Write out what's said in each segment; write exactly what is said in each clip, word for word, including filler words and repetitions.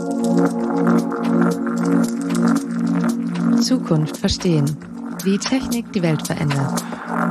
Zukunft verstehen. Wie Technik die Welt verändert.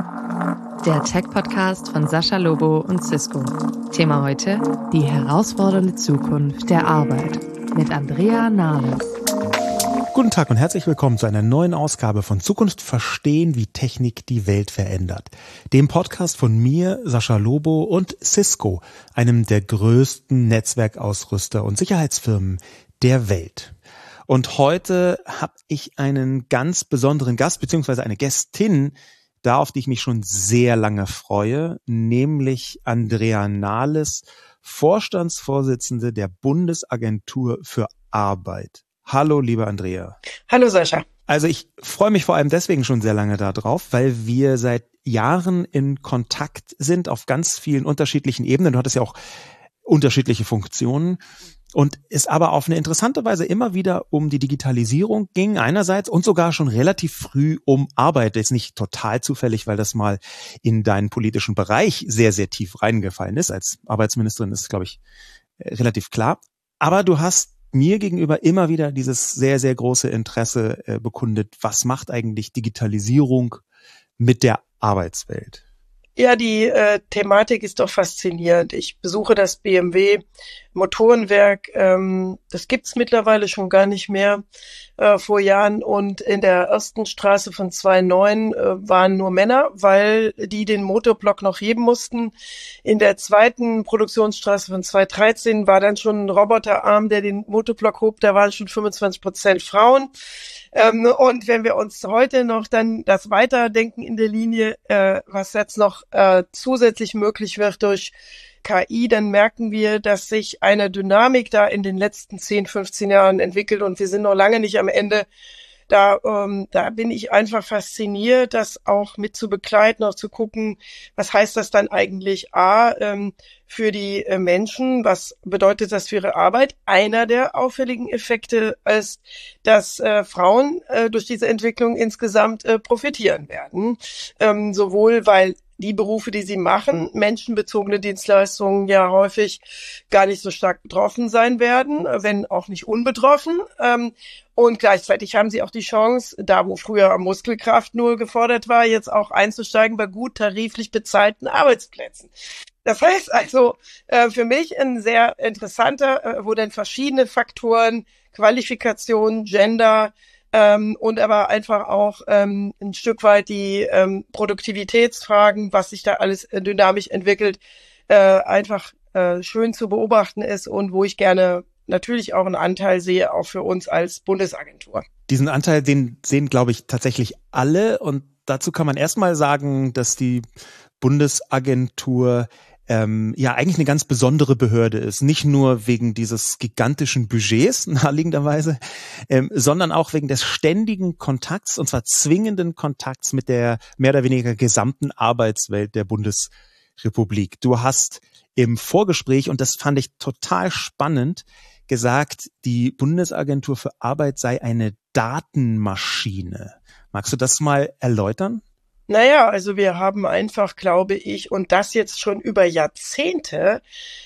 Der Tech-Podcast von Sascha Lobo und Cisco. Thema heute: die herausfordernde Zukunft der Arbeit mit Andrea Nahles. Guten Tag und herzlich willkommen zu einer neuen Ausgabe von Zukunft verstehen, wie Technik die Welt verändert. Dem Podcast von mir, Sascha Lobo, und Cisco, einem der größten Netzwerkausrüster und Sicherheitsfirmen der Welt. Und heute habe ich einen ganz besonderen Gast, beziehungsweise eine Gästin, da auf die ich mich schon sehr lange freue, nämlich Andrea Nahles, Vorstandsvorsitzende der Bundesagentur für Arbeit. Hallo, liebe Andrea. Hallo, Sascha. Also ich freue mich vor allem deswegen schon sehr lange darauf, weil wir seit Jahren in Kontakt sind auf ganz vielen unterschiedlichen Ebenen. Du hattest ja auch unterschiedliche Funktionen. Und es aber auf eine interessante Weise immer wieder um die Digitalisierung ging einerseits und sogar schon relativ früh um Arbeit. Das ist nicht total zufällig, weil das mal in deinen politischen Bereich sehr, sehr tief reingefallen ist. Als Arbeitsministerin ist, glaube ich, relativ klar. Aber du hast mir gegenüber immer wieder dieses sehr, sehr große Interesse äh, bekundet. Was macht eigentlich Digitalisierung mit der Arbeitswelt? Ja, die äh, Thematik ist doch faszinierend. Ich besuche das B M W Motorenwerk. Ähm, das gibt's mittlerweile schon gar nicht mehr äh, vor Jahren. Und in der ersten Straße von zwei neun äh, waren nur Männer, weil die den Motorblock noch heben mussten. In der zweiten Produktionsstraße von zwei dreizehn war dann schon ein Roboterarm, der den Motorblock hob. Da waren schon fünfundzwanzig Prozent Frauen. Ähm, und wenn wir uns heute noch dann das Weiterdenken in der Linie, äh, was jetzt noch äh, zusätzlich möglich wird durch K I, dann merken wir, dass sich eine Dynamik da in den letzten zehn, fünfzehn Jahren entwickelt und wir sind noch lange nicht am Ende. Da, ähm, da bin ich einfach fasziniert, das auch mit zu begleiten, auch zu gucken, was heißt das dann eigentlich A, ähm, für die äh, Menschen, was bedeutet das für ihre Arbeit? Einer der auffälligen Effekte ist, dass äh, Frauen äh, durch diese Entwicklung insgesamt äh, profitieren werden, ähm, sowohl weil die Berufe, die sie machen, menschenbezogene Dienstleistungen ja häufig gar nicht so stark betroffen sein werden, wenn auch nicht unbetroffen. Und gleichzeitig haben sie auch die Chance, da wo früher Muskelkraft nur gefordert war, jetzt auch einzusteigen bei gut tariflich bezahlten Arbeitsplätzen. Das heißt also für mich ein sehr interessanter, wo dann verschiedene Faktoren, Qualifikation, Gender, Ähm, und aber einfach auch ähm, ein Stück weit die ähm, Produktivitätsfragen, was sich da alles äh, dynamisch entwickelt, äh, einfach äh, schön zu beobachten ist und wo ich gerne natürlich auch einen Anteil sehe, auch für uns als Bundesagentur. Diesen Anteil, den sehen, glaube ich, tatsächlich alle. Und dazu kann man erstmal sagen, dass die Bundesagentur Ähm, ja eigentlich eine ganz besondere Behörde ist. Nicht nur wegen dieses gigantischen Budgets, naheliegenderweise, ähm, sondern auch wegen des ständigen Kontakts, und zwar zwingenden Kontakts mit der mehr oder weniger gesamten Arbeitswelt der Bundesrepublik. Du hast im Vorgespräch, und das fand ich total spannend, gesagt, die Bundesagentur für Arbeit sei eine Datenmaschine. Magst du das mal erläutern? Naja, also wir haben einfach, glaube ich, und das jetzt schon über Jahrzehnte,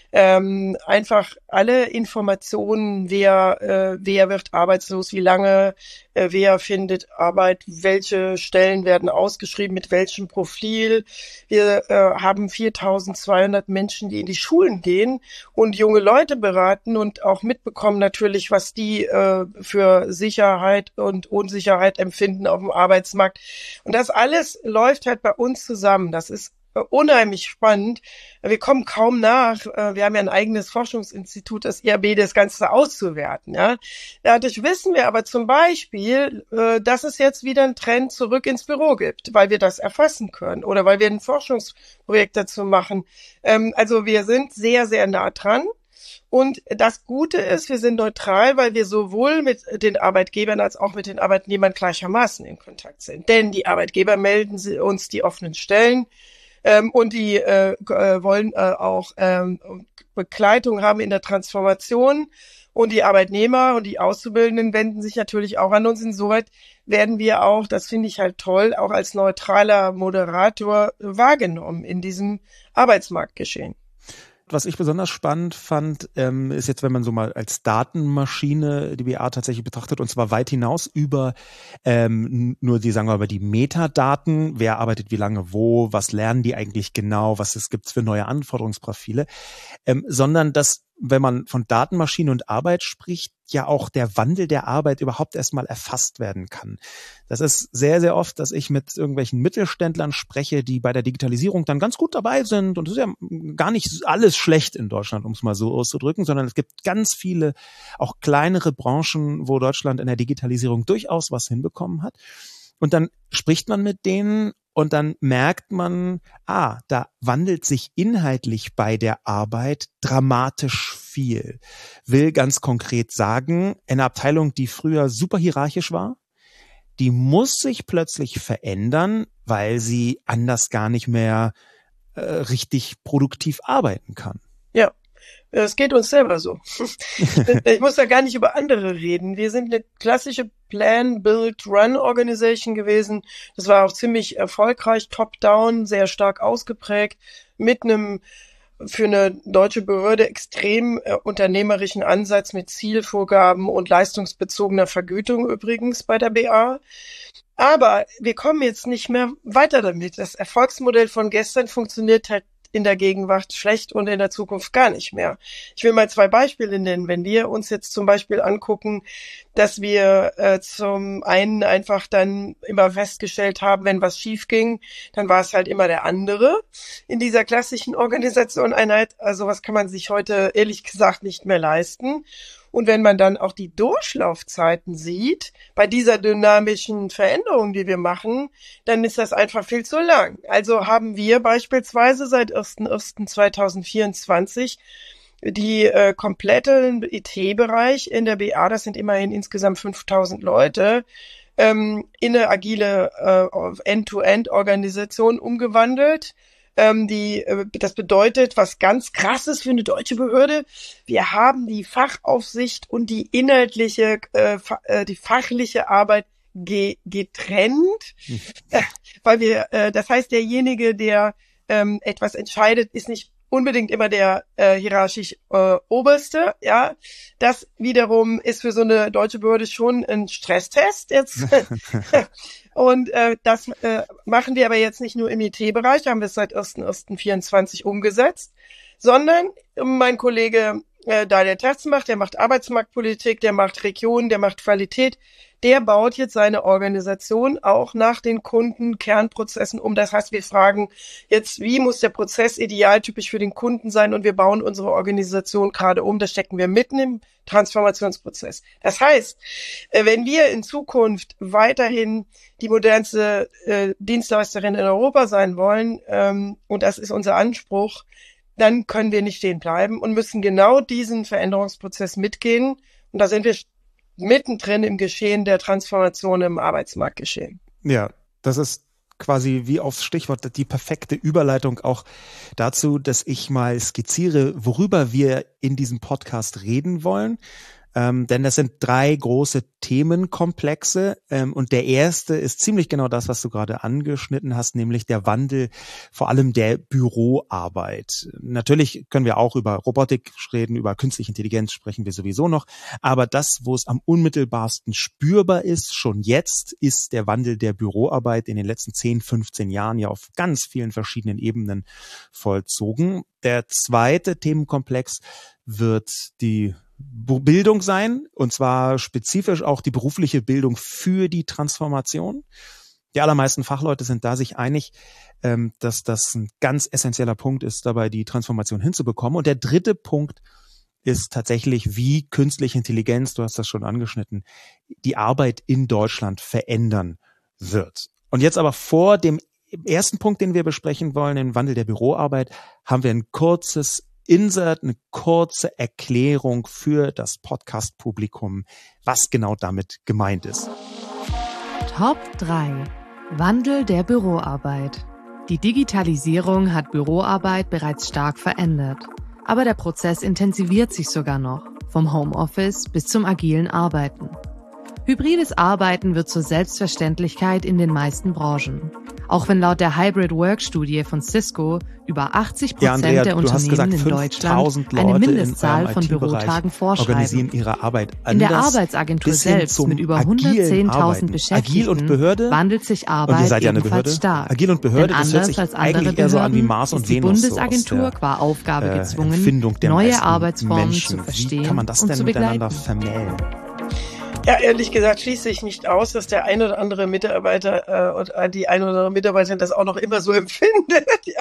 ähm, einfach alle Informationen, wer, äh, wer wird arbeitslos, wie lange, äh, wer findet Arbeit, welche Stellen werden ausgeschrieben, mit welchem Profil. Wir äh, haben viertausendzweihundert Menschen, die in die Schulen gehen und junge Leute beraten und auch mitbekommen natürlich, was die äh, für Sicherheit und Unsicherheit empfinden auf dem Arbeitsmarkt. Und das alles läuft halt bei uns zusammen. Das ist unheimlich spannend. Wir kommen kaum nach. Wir haben ja ein eigenes Forschungsinstitut, das I A B, das Ganze auszuwerten. Ja, dadurch wissen wir aber zum Beispiel, dass es jetzt wieder einen Trend zurück ins Büro gibt, weil wir das erfassen können oder weil wir ein Forschungsprojekt dazu machen. Also wir sind sehr, sehr nah dran. Und das Gute ist, wir sind neutral, weil wir sowohl mit den Arbeitgebern als auch mit den Arbeitnehmern gleichermaßen in Kontakt sind. Denn die Arbeitgeber melden uns die offenen Stellen. Ähm, und die äh, wollen äh, auch ähm, Begleitung haben in der Transformation. Und die Arbeitnehmer und die Auszubildenden wenden sich natürlich auch an uns. Insoweit werden wir auch, das finde ich halt toll, auch als neutraler Moderator wahrgenommen in diesem Arbeitsmarktgeschehen. Was ich besonders spannend fand, ähm, ist jetzt, wenn man so mal als Datenmaschine die B A tatsächlich betrachtet, und zwar weit hinaus über ähm, nur die, sagen wir mal, die Metadaten, wer arbeitet wie lange wo, was lernen die eigentlich genau, was es gibt für neue Anforderungsprofile, ähm, sondern dass, wenn man von Datenmaschine und Arbeit spricht, ja auch der Wandel der Arbeit überhaupt erstmal erfasst werden kann. Das ist sehr, sehr oft, dass ich mit irgendwelchen Mittelständlern spreche, die bei der Digitalisierung dann ganz gut dabei sind. Und es ist ja gar nicht alles schlecht in Deutschland, um es mal so auszudrücken, sondern es gibt ganz viele, auch kleinere Branchen, wo Deutschland in der Digitalisierung durchaus was hinbekommen hat. Und dann spricht man mit denen und dann merkt man, ah, da wandelt sich inhaltlich bei der Arbeit dramatisch viel. Will ganz konkret sagen, eine Abteilung, die früher super hierarchisch war, die muss sich plötzlich verändern, weil sie anders gar nicht mehr äh, richtig produktiv arbeiten kann. Ja. Es geht uns selber so. Ich muss da gar nicht über andere reden. Wir sind eine klassische Plan, Build, Run Organisation gewesen. Das war auch ziemlich erfolgreich, top-down, sehr stark ausgeprägt, mit einem für eine deutsche Behörde extrem äh, unternehmerischen Ansatz mit Zielvorgaben und leistungsbezogener Vergütung übrigens bei der B A. Aber wir kommen jetzt nicht mehr weiter damit. Das Erfolgsmodell von gestern funktioniert halt in der Gegenwart schlecht und in der Zukunft gar nicht mehr. Ich will mal zwei Beispiele nennen. Wenn wir uns jetzt zum Beispiel angucken, dass wir äh, zum einen einfach dann immer festgestellt haben, wenn was schief ging, dann war es halt immer der andere in dieser klassischen Organisation Einheit. Also was kann man sich heute ehrlich gesagt nicht mehr leisten. Und wenn man dann auch die Durchlaufzeiten sieht, bei dieser dynamischen Veränderung, die wir machen, dann ist das einfach viel zu lang. Also haben wir beispielsweise seit erster erster zweitausendvierundzwanzig die äh, komplette I T-Bereich in der B A, das sind immerhin insgesamt fünftausend Leute, ähm, in eine agile äh, End-to-End-Organisation umgewandelt. Ähm, die, äh, das bedeutet, was ganz Krasses für eine deutsche Behörde. Wir haben die Fachaufsicht und die inhaltliche, äh, fa- äh, die fachliche Arbeit ge- getrennt, hm. äh, weil wir, äh, das heißt, derjenige, der ähm, etwas entscheidet, ist nicht unbedingt immer der äh, hierarchisch äh, Oberste, ja. Das wiederum ist für so eine deutsche Behörde schon ein Stresstest jetzt. Und äh, das äh, machen wir aber jetzt nicht nur im I T-Bereich, da haben wir es seit erster erster vierundzwanzig umgesetzt, sondern mein Kollege äh, Daniel Terzenbach, der macht Arbeitsmarktpolitik, der macht Region, der macht Qualität, der baut jetzt seine Organisation auch nach den Kundenkernprozessen um. Das heißt, wir fragen jetzt, wie muss der Prozess idealtypisch für den Kunden sein, und wir bauen unsere Organisation gerade um. Da stecken wir mitten im Transformationsprozess. Das heißt, wenn wir in Zukunft weiterhin die modernste äh, Dienstleisterin in Europa sein wollen, ähm, und das ist unser Anspruch, dann können wir nicht stehen bleiben und müssen genau diesen Veränderungsprozess mitgehen. Und da sind wir mittendrin im Geschehen der Transformation im Arbeitsmarktgeschehen. Ja, das ist quasi wie aufs Stichwort die perfekte Überleitung auch dazu, dass ich mal skizziere, worüber wir in diesem Podcast reden wollen. Ähm, denn das sind drei große Themenkomplexe, ähm, und der erste ist ziemlich genau das, was du gerade angeschnitten hast, nämlich der Wandel vor allem der Büroarbeit. Natürlich können wir auch über Robotik reden, über künstliche Intelligenz sprechen wir sowieso noch, aber das, wo es am unmittelbarsten spürbar ist, schon jetzt, ist der Wandel der Büroarbeit in den letzten zehn, fünfzehn Jahren ja auf ganz vielen verschiedenen Ebenen vollzogen. Der zweite Themenkomplex wird die Bildung sein, und zwar spezifisch auch die berufliche Bildung für die Transformation. Die allermeisten Fachleute sind da sich einig, dass das ein ganz essentieller Punkt ist, dabei die Transformation hinzubekommen. Und der dritte Punkt ist tatsächlich, wie künstliche Intelligenz, du hast das schon angeschnitten, die Arbeit in Deutschland verändern wird. Und jetzt aber vor dem ersten Punkt, den wir besprechen wollen, den Wandel der Büroarbeit, haben wir ein kurzes Insert, eine kurze Erklärung für das Podcast-Publikum, was genau damit gemeint ist. Top drei. Wandel der Büroarbeit. Die Digitalisierung hat Büroarbeit bereits stark verändert. Aber der Prozess intensiviert sich sogar noch, vom Homeoffice bis zum agilen Arbeiten. Hybrides Arbeiten wird zur Selbstverständlichkeit in den meisten Branchen. Auch wenn laut der Hybrid-Work-Studie von Cisco über achtzig Prozent ja, Andrea, der Unternehmen gesagt, in Deutschland eine Mindestzahl von Bürotagen vorschreiben. Organisieren ihre Arbeit anders, in der Arbeitsagentur selbst mit über hundertzehntausend Beschäftigten Agil und Behörde, wandelt sich Arbeit und ihr seid ja eine ebenfalls Behörde. stark. Agil und Behörde, Denn das hört sich anders als andere eigentlich eher so an wie Behörden Mars und ist die Venus. Bundesagentur So aus der, qua Aufgabe äh, gezwungen, der neue meisten Arbeitsformen Menschen. zu verstehen Wie kann man das und denn zu begleiten? miteinander vermählen? Ja, ehrlich gesagt schließe ich nicht aus, dass der ein oder andere Mitarbeiter äh, oder die ein oder andere Mitarbeiterin das auch noch immer so empfindet. Ja.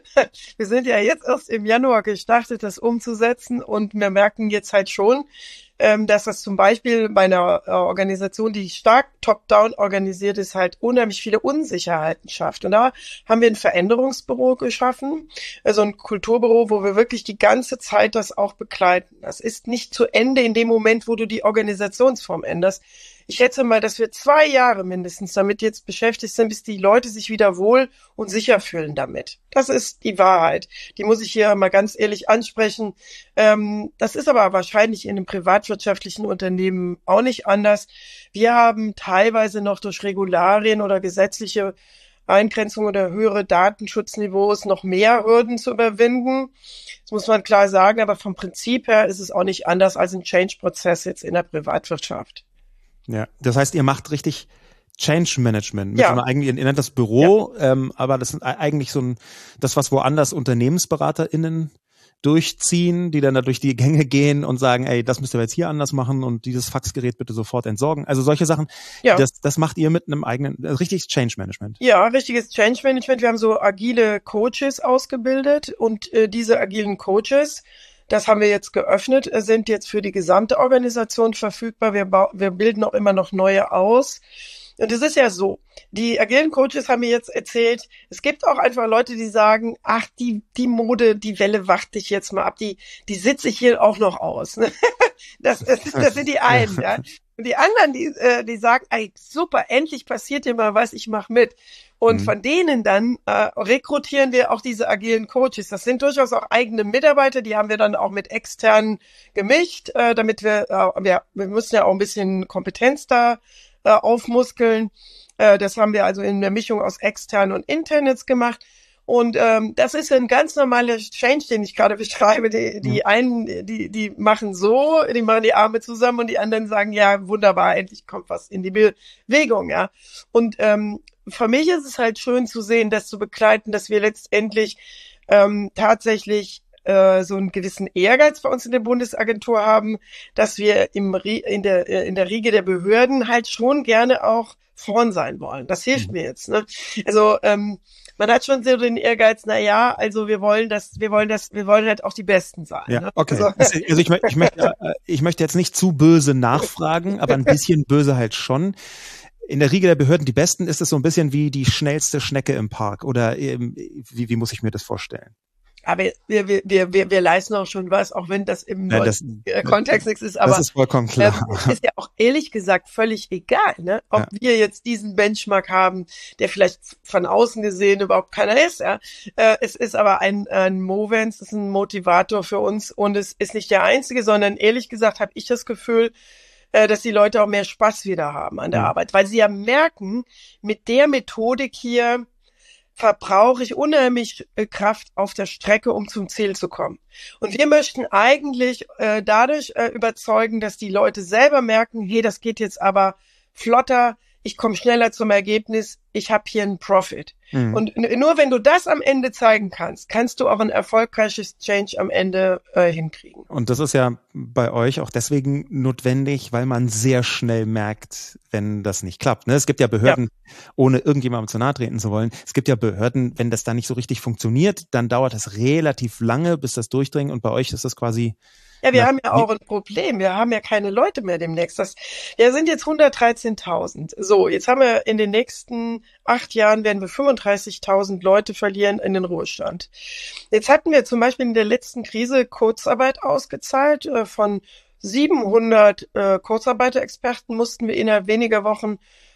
Wir sind ja jetzt erst im Januar gestartet, das umzusetzen, und wir merken jetzt halt schon, ähm, dass das zum Beispiel bei einer äh, Organisation, die stark top-down organisiert ist, halt unheimlich viele Unsicherheiten schafft. Und da haben wir ein Veränderungsbüro geschaffen, also ein Kulturbüro, wo wir wirklich die ganze Zeit das auch begleiten. Das ist nicht zu Ende in dem Moment, wo du die Organisationsform änderst. Ich schätze mal, dass wir zwei Jahre mindestens damit jetzt beschäftigt sind, bis die Leute sich wieder wohl und sicher fühlen damit. Das ist die Wahrheit. Die muss ich hier mal ganz ehrlich ansprechen. Ähm, das ist aber wahrscheinlich in einem privatwirtschaftlichen Unternehmen auch nicht anders. Wir haben teilweise noch durch Regularien oder gesetzliche Eingrenzungen oder höhere Datenschutzniveaus noch mehr Hürden zu überwinden. Das muss man klar sagen, aber vom Prinzip her ist es auch nicht anders als ein Change-Prozess jetzt in der Privatwirtschaft. Ja, das heißt, ihr macht richtig Change Management. Mit ja. so einer eigenen, ihr nennt das Büro, ja. ähm, aber das ist eigentlich so ein, das, was woanders UnternehmensberaterInnen durchziehen, die dann da durch die Gänge gehen und sagen, ey, das müsst ihr jetzt hier anders machen und dieses Faxgerät bitte sofort entsorgen. Also solche Sachen, ja. das, das macht ihr mit einem eigenen, also richtiges Change Management. Ja, richtiges Change Management. Wir haben so agile Coaches ausgebildet, und äh, diese agilen Coaches, das haben wir jetzt geöffnet, sind jetzt für die gesamte Organisation verfügbar. Wir, wir bilden auch immer noch neue aus. Und es ist ja so, die agilen Coaches haben mir jetzt erzählt, es gibt auch einfach Leute, die sagen, ach, die die Mode, die Welle warte ich jetzt mal ab, die die sitze ich hier auch noch aus. Das, das, das sind die einen, ja. Und die anderen, die äh, die sagen, ey, super, endlich passiert hier mal was, ich mach mit. Und mhm. von denen dann äh, rekrutieren wir auch diese agilen Coaches. Das sind durchaus auch eigene Mitarbeiter, die haben wir dann auch mit externen gemischt, äh, damit wir, äh, wir, wir müssen ja auch ein bisschen Kompetenz da äh, aufmuskeln. Äh, das haben wir also in der Mischung aus externen und internen gemacht. Und ähm, das ist ein ganz normaler Change, den ich gerade beschreibe. Die, die einen, die die machen so, die machen die Arme zusammen, und die anderen sagen, ja, wunderbar, endlich kommt was in die Bewegung, ja. Und ähm, für mich ist es halt schön zu sehen, das zu begleiten, dass wir letztendlich ähm, tatsächlich äh, so einen gewissen Ehrgeiz bei uns in der Bundesagentur haben, dass wir im in der in der Riege der Behörden halt schon gerne auch vorn sein wollen. Das hilft mir jetzt, ne? Also ähm, man hat schon so den Ehrgeiz, na ja, also wir wollen das, wir wollen das, wir wollen halt auch die Besten sein. Ja, ne? okay. Also, also ich, ich, möchte, ich möchte jetzt nicht zu böse nachfragen, aber ein bisschen böse halt schon. In der Riege der Behörden, die Besten, ist es so ein bisschen wie die schnellste Schnecke im Park, oder wie, wie muss ich mir das vorstellen? Aber wir, wir, wir, wir, wir leisten auch schon was, auch wenn das im ja, das, Kontext nichts ist. Aber das ist vollkommen klar. Ähm, ist ja auch ehrlich gesagt völlig egal, ne? Ob ja. wir jetzt diesen Benchmark haben, der vielleicht von außen gesehen überhaupt keiner ist. Ja? Äh, es ist aber ein, ein Movens, es ist ein Motivator für uns, und es ist nicht der einzige, sondern ehrlich gesagt habe ich das Gefühl, äh, dass die Leute auch mehr Spaß wieder haben an der ja. Arbeit, weil sie ja merken, mit der Methodik hier verbrauche ich unheimlich Kraft auf der Strecke, um zum Ziel zu kommen. Und wir möchten eigentlich äh, dadurch äh, überzeugen, dass die Leute selber merken, hey, das geht jetzt aber flotter, ich komme schneller zum Ergebnis, ich habe hier einen Profit. Mhm. Und n- nur wenn du das am Ende zeigen kannst, kannst du auch ein erfolgreiches Change am Ende äh, hinkriegen. Und das ist ja bei euch auch deswegen notwendig, weil man sehr schnell merkt, wenn das nicht klappt. Ne? Es gibt ja Behörden, ja. ohne irgendjemandem zu nahe treten zu wollen, es gibt ja Behörden, wenn das da nicht so richtig funktioniert, dann dauert es relativ lange, bis das durchdringt, und bei euch ist das quasi... Ja, wir Na, haben ja auch ein Problem. Wir haben ja keine Leute mehr demnächst. Das, wir sind jetzt hundertdreizehntausend. So, jetzt haben wir in den nächsten acht Jahren werden wir fünfunddreißigtausend Leute verlieren in den Ruhestand. Jetzt hatten wir zum Beispiel in der letzten Krise Kurzarbeit ausgezahlt. Äh, von siebenhundert äh, Kurzarbeiterexperten mussten wir innerhalb weniger Wochen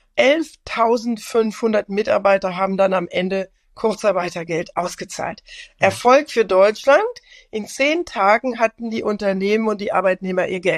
elftausendfünfhundert Mitarbeiter haben dann am Ende Kurzarbeitergeld ausgezahlt. Ja. Erfolg für Deutschland. In zehn Tagen hatten die Unternehmen und die Arbeitnehmer ihr Geld.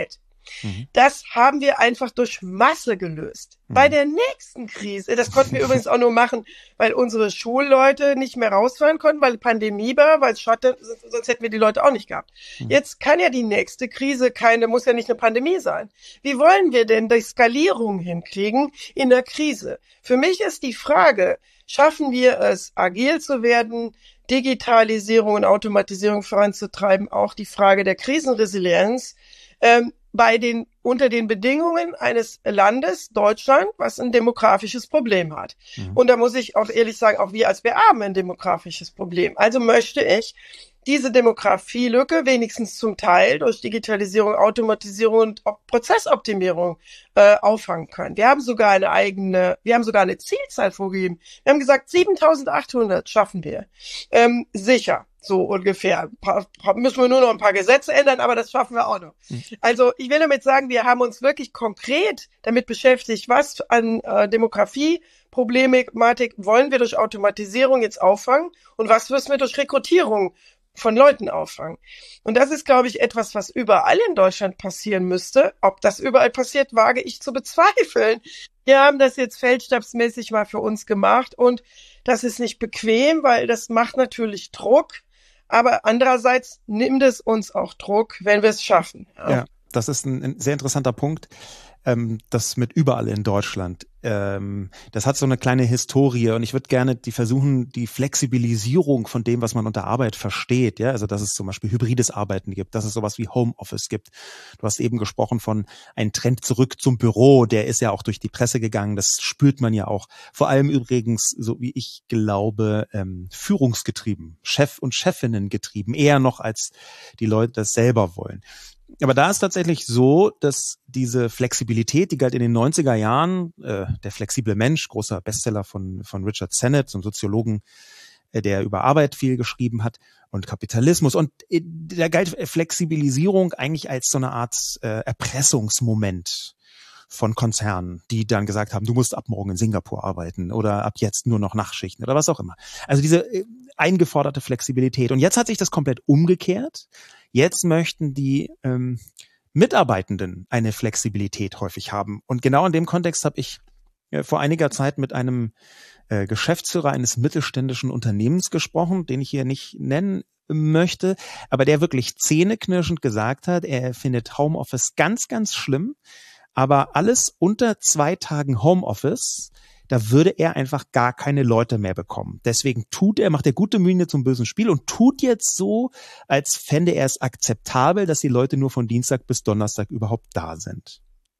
Mhm. Das haben wir einfach durch Masse gelöst. Mhm. Bei der nächsten Krise, das konnten wir übrigens auch nur machen, weil unsere Schulleute nicht mehr rausfahren konnten, weil Pandemie war, weil es Schotte, sonst hätten wir die Leute auch nicht gehabt. Mhm. Jetzt kann ja die nächste Krise keine, muss ja nicht eine Pandemie sein. Wie wollen wir denn die Skalierung hinkriegen in der Krise? Für mich ist die Frage, schaffen wir es, agil zu werden, Digitalisierung und Automatisierung voranzutreiben, auch die Frage der Krisenresilienz, ähm, bei den, unter den Bedingungen eines Landes, Deutschland, was ein demografisches Problem hat. Mhm. Und da muss ich auch ehrlich sagen, auch wir als B A haben ein demografisches Problem. Also möchte ich diese Demografielücke wenigstens zum Teil durch Digitalisierung, Automatisierung und Prozessoptimierung äh, auffangen können. Wir haben sogar eine eigene, wir haben sogar eine Zielzahl vorgegeben. Wir haben gesagt, siebentausendachthundert schaffen wir. Ähm, sicher, so ungefähr. Pa- pa- müssen wir nur noch ein paar Gesetze ändern, aber das schaffen wir auch noch. Mhm. Also ich will damit sagen, wir haben uns wirklich konkret damit beschäftigt, was an äh, Demografie Problematik wollen wir durch Automatisierung jetzt auffangen und was müssen wir durch Rekrutierung von Leuten auffangen. Und das ist, glaube ich, etwas, was überall in Deutschland passieren müsste. Ob das überall passiert, wage ich zu bezweifeln. Wir haben das jetzt feldstabsmäßig mal für uns gemacht und das ist nicht bequem, weil das macht natürlich Druck. Aber andererseits nimmt es uns auch Druck, wenn wir es schaffen. Ja, ja, das ist ein, ein sehr interessanter Punkt. Ähm, das mit überall in Deutschland. Ähm, das hat so eine kleine Historie und ich würde gerne die versuchen, die Flexibilisierung von dem, was man unter Arbeit versteht, ja, also dass es zum Beispiel hybrides Arbeiten gibt, dass es sowas wie Homeoffice gibt. Du hast eben gesprochen von einem Trend zurück zum Büro, der ist ja auch durch die Presse gegangen, das spürt man ja auch. Vor allem übrigens, so wie ich glaube, ähm, führungsgetrieben, Chef und Chefinnen getrieben, eher noch als die Leute das selber wollen. Aber da ist tatsächlich so, dass diese Flexibilität, die galt in den neunziger Jahren, äh, der flexible Mensch, großer Bestseller von von Richard Sennett, so einem Soziologen, äh, der über Arbeit viel geschrieben hat und Kapitalismus. Und äh, da galt Flexibilisierung eigentlich als so eine Art äh, Erpressungsmoment von Konzernen, die dann gesagt haben, du musst ab morgen in Singapur arbeiten oder ab jetzt nur noch Nachtschichten oder was auch immer. Also diese äh, eingeforderte Flexibilität. Und jetzt hat sich das komplett umgekehrt. Jetzt möchten die ähm, Mitarbeitenden eine Flexibilität häufig haben. Und genau in dem Kontext habe ich äh, vor einiger Zeit mit einem äh, Geschäftsführer eines mittelständischen Unternehmens gesprochen, den ich hier nicht nennen möchte, aber der wirklich zähneknirschend gesagt hat, er findet Homeoffice ganz, ganz schlimm, aber alles unter zwei Tagen Homeoffice, da würde er einfach gar keine Leute mehr bekommen. Deswegen tut er, macht er gute Miene zum bösen Spiel und tut jetzt so, als fände er es akzeptabel, dass die Leute nur von Dienstag bis Donnerstag überhaupt da sind.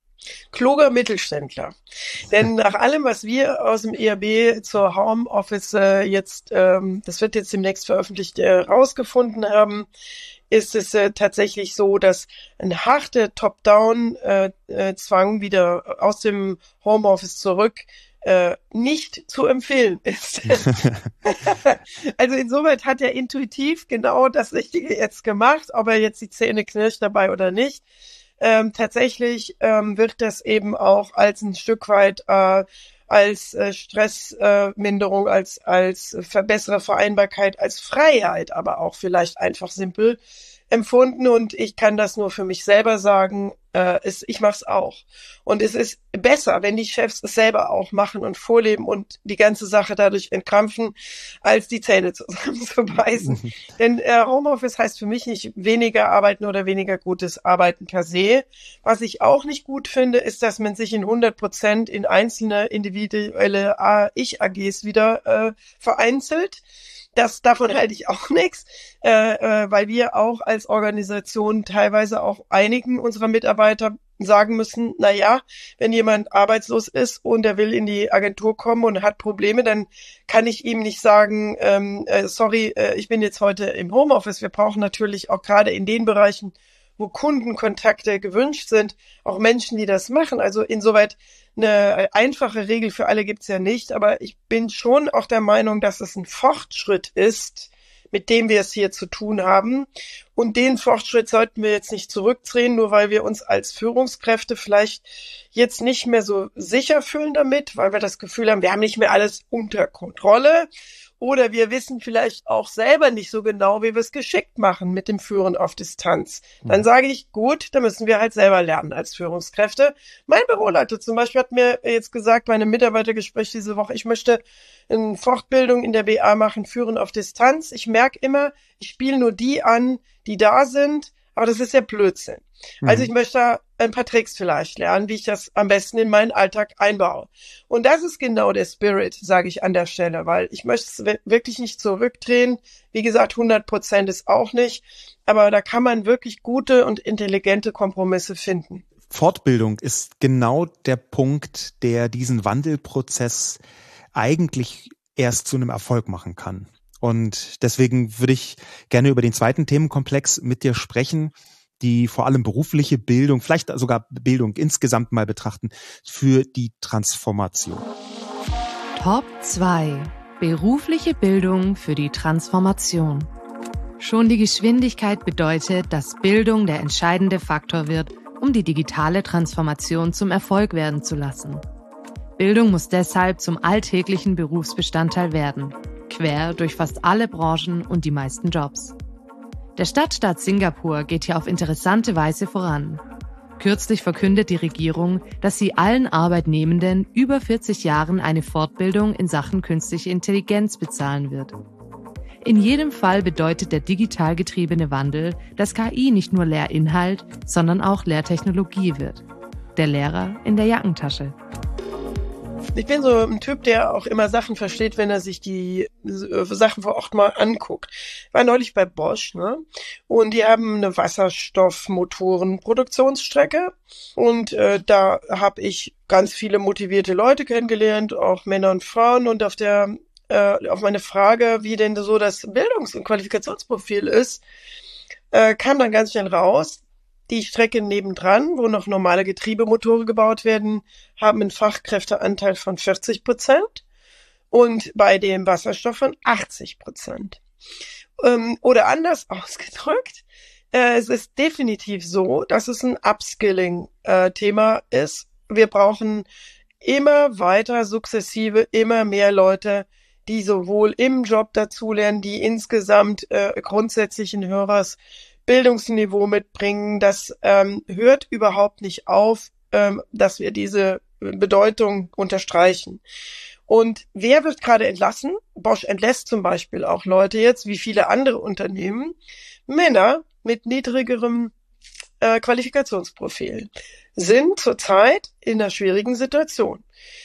Kluger Mittelständler. Denn nach allem, was wir aus dem E R B zur Homeoffice äh, jetzt, ähm, das wird jetzt demnächst veröffentlicht, äh, rausgefunden haben, ist es äh, tatsächlich so, dass ein harter Top-Down-Zwang äh, wieder aus dem Homeoffice zurück äh, nicht zu empfehlen ist. Also insoweit hat er intuitiv genau das Richtige jetzt gemacht, ob er jetzt die Zähne knirscht dabei oder nicht. Ähm, tatsächlich ähm, wird das eben auch als ein Stück weit äh, als äh, Stressminderung, äh, als als verbessere Vereinbarkeit, als Freiheit, aber auch vielleicht einfach simpel empfunden. Und ich kann das nur für mich selber sagen, äh, es, ich mache es auch. Und es ist besser, wenn die Chefs es selber auch machen und vorleben und die ganze Sache dadurch entkrampfen, als die Zähne zusammenzubeißen. Denn äh, Homeoffice heißt für mich nicht weniger arbeiten oder weniger gutes Arbeiten per se. Was ich auch nicht gut finde, ist, dass man sich in hundert Prozent in einzelne individuelle äh, Ich-A Gs wieder äh, vereinzelt. Das, davon halte ich auch nichts, äh, äh, weil wir auch als Organisation teilweise auch einigen unserer Mitarbeiter sagen müssen, na ja, wenn jemand arbeitslos ist und er will in die Agentur kommen und hat Probleme, dann kann ich ihm nicht sagen, ähm, äh, sorry, äh, ich bin jetzt heute im Homeoffice. Wir brauchen natürlich auch gerade in den Bereichen, wo Kundenkontakte gewünscht sind, auch Menschen, die das machen. Also insoweit eine einfache Regel für alle gibt's ja nicht, aber ich bin schon auch der Meinung, dass es ein Fortschritt ist, mit dem wir es hier zu tun haben. Und den Fortschritt sollten wir jetzt nicht zurückdrehen, nur weil wir uns als Führungskräfte vielleicht jetzt nicht mehr so sicher fühlen damit, weil wir das Gefühl haben, wir haben nicht mehr alles unter Kontrolle. Oder wir wissen vielleicht auch selber nicht so genau, wie wir es geschickt machen mit dem Führen auf Distanz. Dann sage ich, gut, da müssen wir halt selber lernen als Führungskräfte. Mein Büroleiter zum Beispiel hat mir jetzt gesagt bei einem Mitarbeitergespräch diese Woche, ich möchte eine Fortbildung in der B A machen, Führen auf Distanz. Ich merke immer, ich spiele nur die an, die da sind, aber das ist ja Blödsinn. Mhm. Also ich möchte ein paar Tricks vielleicht lernen, wie ich das am besten in meinen Alltag einbaue. Und das ist genau der Spirit, sage ich an der Stelle, weil ich möchte es wirklich nicht zurückdrehen. Wie gesagt, hundert Prozent ist auch nicht, aber da kann man wirklich gute und intelligente Kompromisse finden. Fortbildung ist genau der Punkt, der diesen Wandelprozess eigentlich erst zu einem Erfolg machen kann. Und deswegen würde ich gerne über den zweiten Themenkomplex mit dir sprechen, die vor allem berufliche Bildung, vielleicht sogar Bildung insgesamt mal betrachten, für die Transformation. Top zwei. Berufliche Bildung für die Transformation. Schon die Geschwindigkeit bedeutet, dass Bildung der entscheidende Faktor wird, um die digitale Transformation zum Erfolg werden zu lassen. Bildung muss deshalb zum alltäglichen Berufsbestandteil werden, quer durch fast alle Branchen und die meisten Jobs. Der Stadtstaat Singapur geht hier auf interessante Weise voran. Kürzlich verkündet die Regierung, dass sie allen Arbeitnehmenden über vierzig Jahren eine Fortbildung in Sachen künstliche Intelligenz bezahlen wird. In jedem Fall bedeutet der digital getriebene Wandel, dass K I nicht nur Lehrinhalt, sondern auch Lehrtechnologie wird. Der Lehrer in der Jackentasche. Ich bin so ein Typ, der auch immer Sachen versteht, wenn er sich die Sachen vor Ort mal anguckt. Ich war neulich bei Bosch, ne? Und die haben eine Wasserstoffmotorenproduktionsstrecke. Und äh, da habe ich ganz viele motivierte Leute kennengelernt, auch Männer und Frauen. Und auf der äh, auf meine Frage, wie denn so das Bildungs- und Qualifikationsprofil ist, äh, kam dann ganz schnell raus, die Strecke nebendran, wo noch normale Getriebemotoren gebaut werden, haben einen Fachkräfteanteil von vierzig Prozent und bei dem Wasserstoff von achtzig Prozent. Ähm, oder anders ausgedrückt, äh, es ist definitiv so, dass es ein Upskilling-Thema äh, ist. Wir brauchen immer weiter sukzessive, immer mehr Leute, die sowohl im Job dazulernen, die insgesamt äh, grundsätzlich ein höheres Bildungsniveau mitbringen. Das ähm, hört überhaupt nicht auf, ähm, dass wir diese Bedeutung unterstreichen. Und wer wird gerade entlassen? Bosch entlässt zum Beispiel auch Leute jetzt, wie viele andere Unternehmen, Männer mit niedrigerem äh, Qualifikationsprofil sind zurzeit in einer schwierigen Situation.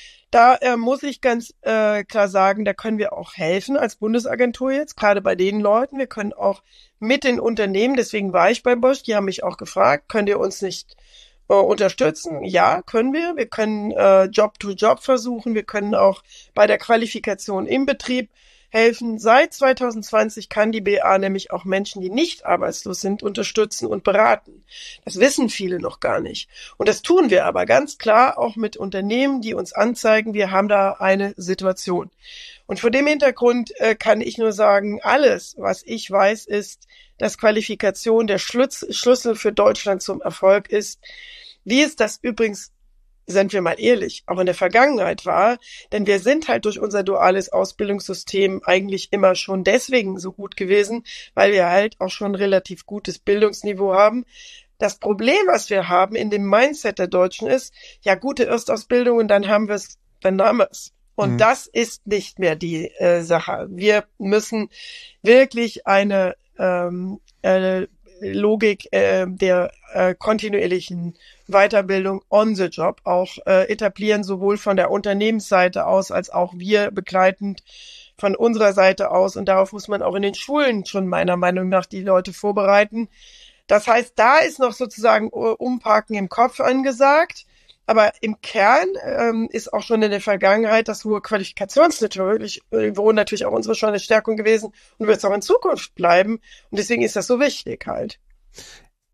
Da äh, muss ich ganz äh, klar sagen, da können wir auch helfen als Bundesagentur jetzt, gerade bei den Leuten. Wir können auch mit den Unternehmen, deswegen war ich bei Bosch, die haben mich auch gefragt, könnt ihr uns nicht äh, unterstützen? Ja, können wir. Wir können äh, Job-to-Job versuchen. Wir können auch bei der Qualifikation im Betrieb helfen. Seit zwanzig zwanzig kann die B A nämlich auch Menschen, die nicht arbeitslos sind, unterstützen und beraten. Das wissen viele noch gar nicht. Und das tun wir aber ganz klar auch mit Unternehmen, die uns anzeigen, wir haben da eine Situation. Und vor dem Hintergrund äh, kann ich nur sagen, alles, was ich weiß, ist, dass Qualifikation der Schlüs- Schlüssel für Deutschland zum Erfolg ist. Wie es das übrigens, sind wir mal ehrlich, auch in der Vergangenheit war, denn wir sind halt durch unser duales Ausbildungssystem eigentlich immer schon deswegen so gut gewesen, weil wir halt auch schon ein relativ gutes Bildungsniveau haben. Das Problem, was wir haben in dem Mindset der Deutschen ist, ja, gute Erstausbildung und dann haben wir es, dann haben wir es. Und mhm. das ist nicht mehr die äh, Sache. Wir müssen wirklich eine ähm, äh, Logik äh, der äh, kontinuierlichen Weiterbildung on the job auch äh, etablieren, sowohl von der Unternehmensseite aus als auch wir begleitend von unserer Seite aus. Und darauf muss man auch in den Schulen schon meiner Meinung nach die Leute vorbereiten. Das heißt, da ist noch sozusagen Umparken im Kopf angesagt. Aber im Kern ähm, ist auch schon in der Vergangenheit das hohe Qualifikationsniveau natürlich auch unsere schon eine Stärkung gewesen und wird es auch in Zukunft bleiben. Und deswegen ist das so wichtig halt.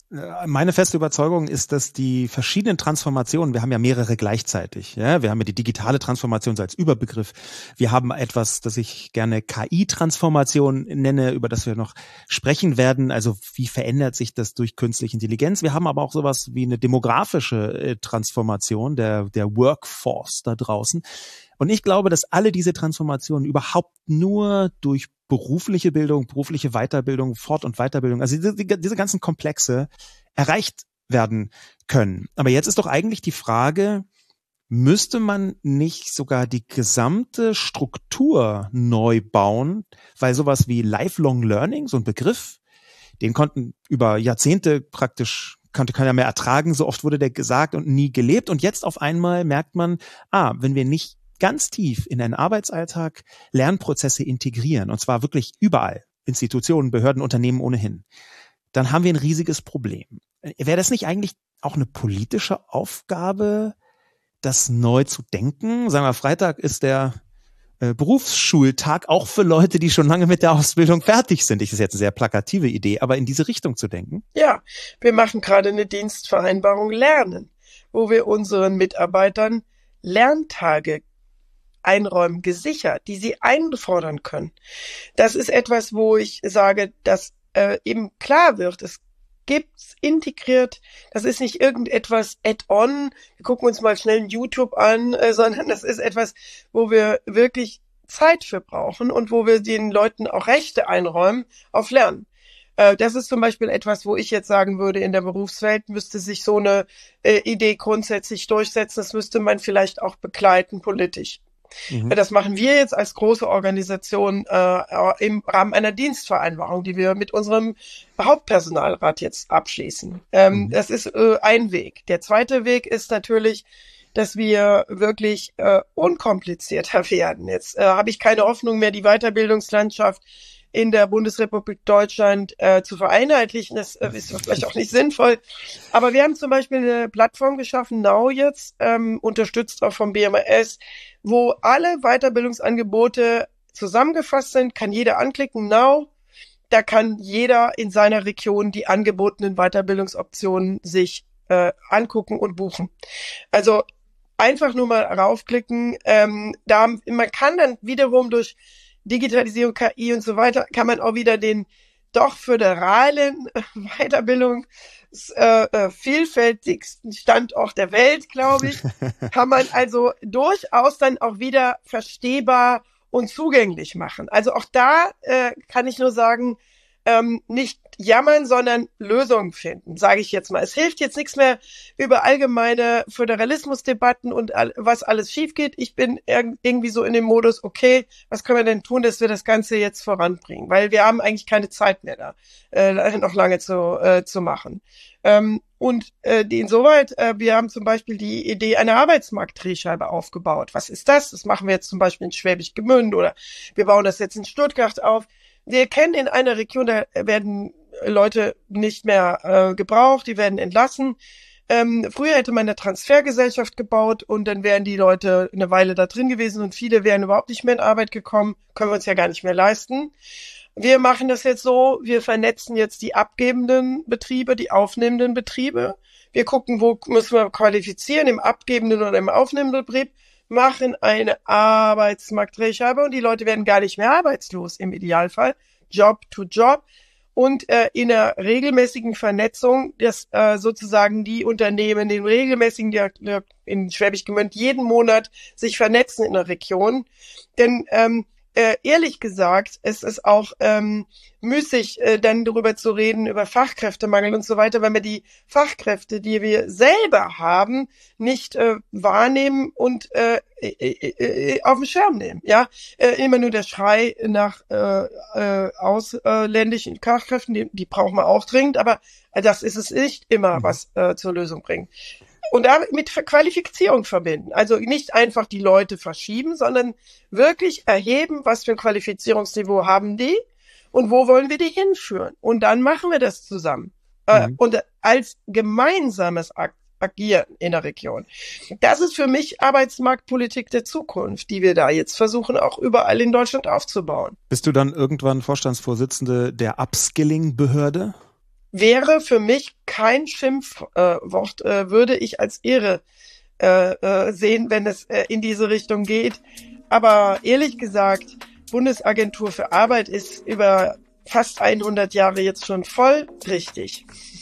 meine feste Überzeugung ist, dass die verschiedenen Transformationen, wir haben ja mehrere gleichzeitig, ja, wir haben ja die digitale Transformation so als Überbegriff, wir haben etwas, das ich gerne K I-Transformation nenne, über das wir noch sprechen werden, also wie verändert sich das durch künstliche Intelligenz, wir haben aber auch sowas wie eine demografische Transformation der, der Workforce da draußen. Und ich glaube, dass alle diese Transformationen überhaupt nur durch berufliche Bildung, berufliche Weiterbildung, Fort- und Weiterbildung, also diese, diese ganzen Komplexe erreicht werden können. Aber jetzt ist doch eigentlich die Frage, müsste man nicht sogar die gesamte Struktur neu bauen, weil sowas wie Lifelong Learning, so ein Begriff, den konnten über Jahrzehnte praktisch konnte keiner mehr ertragen, so oft wurde der gesagt und nie gelebt. Und jetzt auf einmal merkt man, ah, wenn wir nicht ganz tief in den Arbeitsalltag Lernprozesse integrieren, und zwar wirklich überall, Institutionen, Behörden, Unternehmen ohnehin, dann haben wir ein riesiges Problem. Wäre das nicht eigentlich auch eine politische Aufgabe, das neu zu denken? Sagen wir, Freitag ist der äh, Berufsschultag auch für Leute, die schon lange mit der Ausbildung fertig sind. Das ist jetzt eine sehr plakative Idee, aber in diese Richtung zu denken? Ja, wir machen gerade eine Dienstvereinbarung Lernen, wo wir unseren Mitarbeitern Lerntage einräumen, gesichert, die sie einfordern können. Das ist etwas, wo ich sage, dass äh, eben klar wird, es gibt's integriert, das ist nicht irgendetwas add-on, wir gucken uns mal schnell YouTube an, äh, sondern das ist etwas, wo wir wirklich Zeit für brauchen und wo wir den Leuten auch Rechte einräumen auf Lernen. Äh, das ist zum Beispiel etwas, wo ich jetzt sagen würde, in der Berufswelt müsste sich so eine äh, Idee grundsätzlich durchsetzen, das müsste man vielleicht auch begleiten politisch. Mhm. Das machen wir jetzt als große Organisation äh, im Rahmen einer Dienstvereinbarung, die wir mit unserem Hauptpersonalrat jetzt abschließen. Ähm, mhm. Das ist äh, ein Weg. Der zweite Weg ist natürlich, dass wir wirklich äh, unkomplizierter werden. Jetzt äh, habe ich keine Hoffnung mehr, die Weiterbildungslandschaft in der Bundesrepublik Deutschland äh, zu vereinheitlichen. Das äh, ist vielleicht auch nicht sinnvoll. Aber wir haben zum Beispiel eine Plattform geschaffen, Now jetzt, ähm, unterstützt auch vom B M A S, wo alle Weiterbildungsangebote zusammengefasst sind, kann jeder anklicken, Now. Da kann jeder in seiner Region die angebotenen Weiterbildungsoptionen sich äh, angucken und buchen. Also einfach nur mal raufklicken. Ähm, da man kann dann wiederum durch Digitalisierung, K I und so weiter, kann man auch wieder den doch föderalen Weiterbildungs äh, äh, vielfältigsten Standort der Welt, glaube ich, kann man also durchaus dann auch wieder verstehbar und zugänglich machen. Also auch da äh, kann ich nur sagen, ähm, nicht jammern, sondern Lösungen finden, sage ich jetzt mal. Es hilft jetzt nichts mehr über allgemeine Föderalismusdebatten und all, was alles schief geht. Ich bin irg- irgendwie so in dem Modus, okay, was können wir denn tun, dass wir das Ganze jetzt voranbringen? Weil wir haben eigentlich keine Zeit mehr da, äh, noch lange zu, äh, zu machen. Ähm, und äh, die insoweit, äh, wir haben zum Beispiel die Idee einer Arbeitsmarktdrehscheibe aufgebaut. Was ist das? Das machen wir jetzt zum Beispiel in Schwäbisch Gmünd oder wir bauen das jetzt in Stuttgart auf. Wir kennen in einer Region, da werden Leute nicht mehr äh, gebraucht, die werden entlassen. Ähm, früher hätte man eine Transfergesellschaft gebaut und dann wären die Leute eine Weile da drin gewesen und viele wären überhaupt nicht mehr in Arbeit gekommen, können wir uns ja gar nicht mehr leisten. Wir machen das jetzt so, wir vernetzen jetzt die abgebenden Betriebe, die aufnehmenden Betriebe. Wir gucken, wo müssen wir qualifizieren, im abgebenden oder im aufnehmenden Betrieb, machen eine Arbeitsmarktdrehscheibe und die Leute werden gar nicht mehr arbeitslos im Idealfall, Job to Job und äh, in einer regelmäßigen Vernetzung, dass äh, sozusagen die Unternehmen den regelmäßigen Dialog in Schwäbisch Gmünd jeden Monat sich vernetzen in der Region, denn ähm, Äh, ehrlich gesagt, es ist auch ähm, müßig, äh, dann darüber zu reden, über Fachkräftemangel und so weiter, weil wir die Fachkräfte, die wir selber haben, nicht äh, wahrnehmen und äh, äh, äh, auf den Schirm nehmen. Ja, äh, immer nur der Schrei nach äh, äh, ausländischen Fachkräften, die, die brauchen wir auch dringend, aber äh, das ist es nicht immer, was äh, zur Lösung bringt. Und damit mit Qualifizierung verbinden. Also nicht einfach die Leute verschieben, sondern wirklich erheben, was für ein Qualifizierungsniveau haben die und wo wollen wir die hinführen. Und dann machen wir das zusammen. Mhm. Äh, und als gemeinsames Ag- Agieren in der Region. Das ist für mich Arbeitsmarktpolitik der Zukunft, die wir da jetzt versuchen, auch überall in Deutschland aufzubauen. Bist du dann irgendwann Vorstandsvorsitzende der Upskilling-Behörde? wäre für mich kein Schimpfwort, äh, würde ich als Ehre äh, äh, sehen, wenn es äh, in diese Richtung geht. Aber ehrlich gesagt, Bundesagentur für Arbeit ist über fast hundert Jahre jetzt schon voll richtig.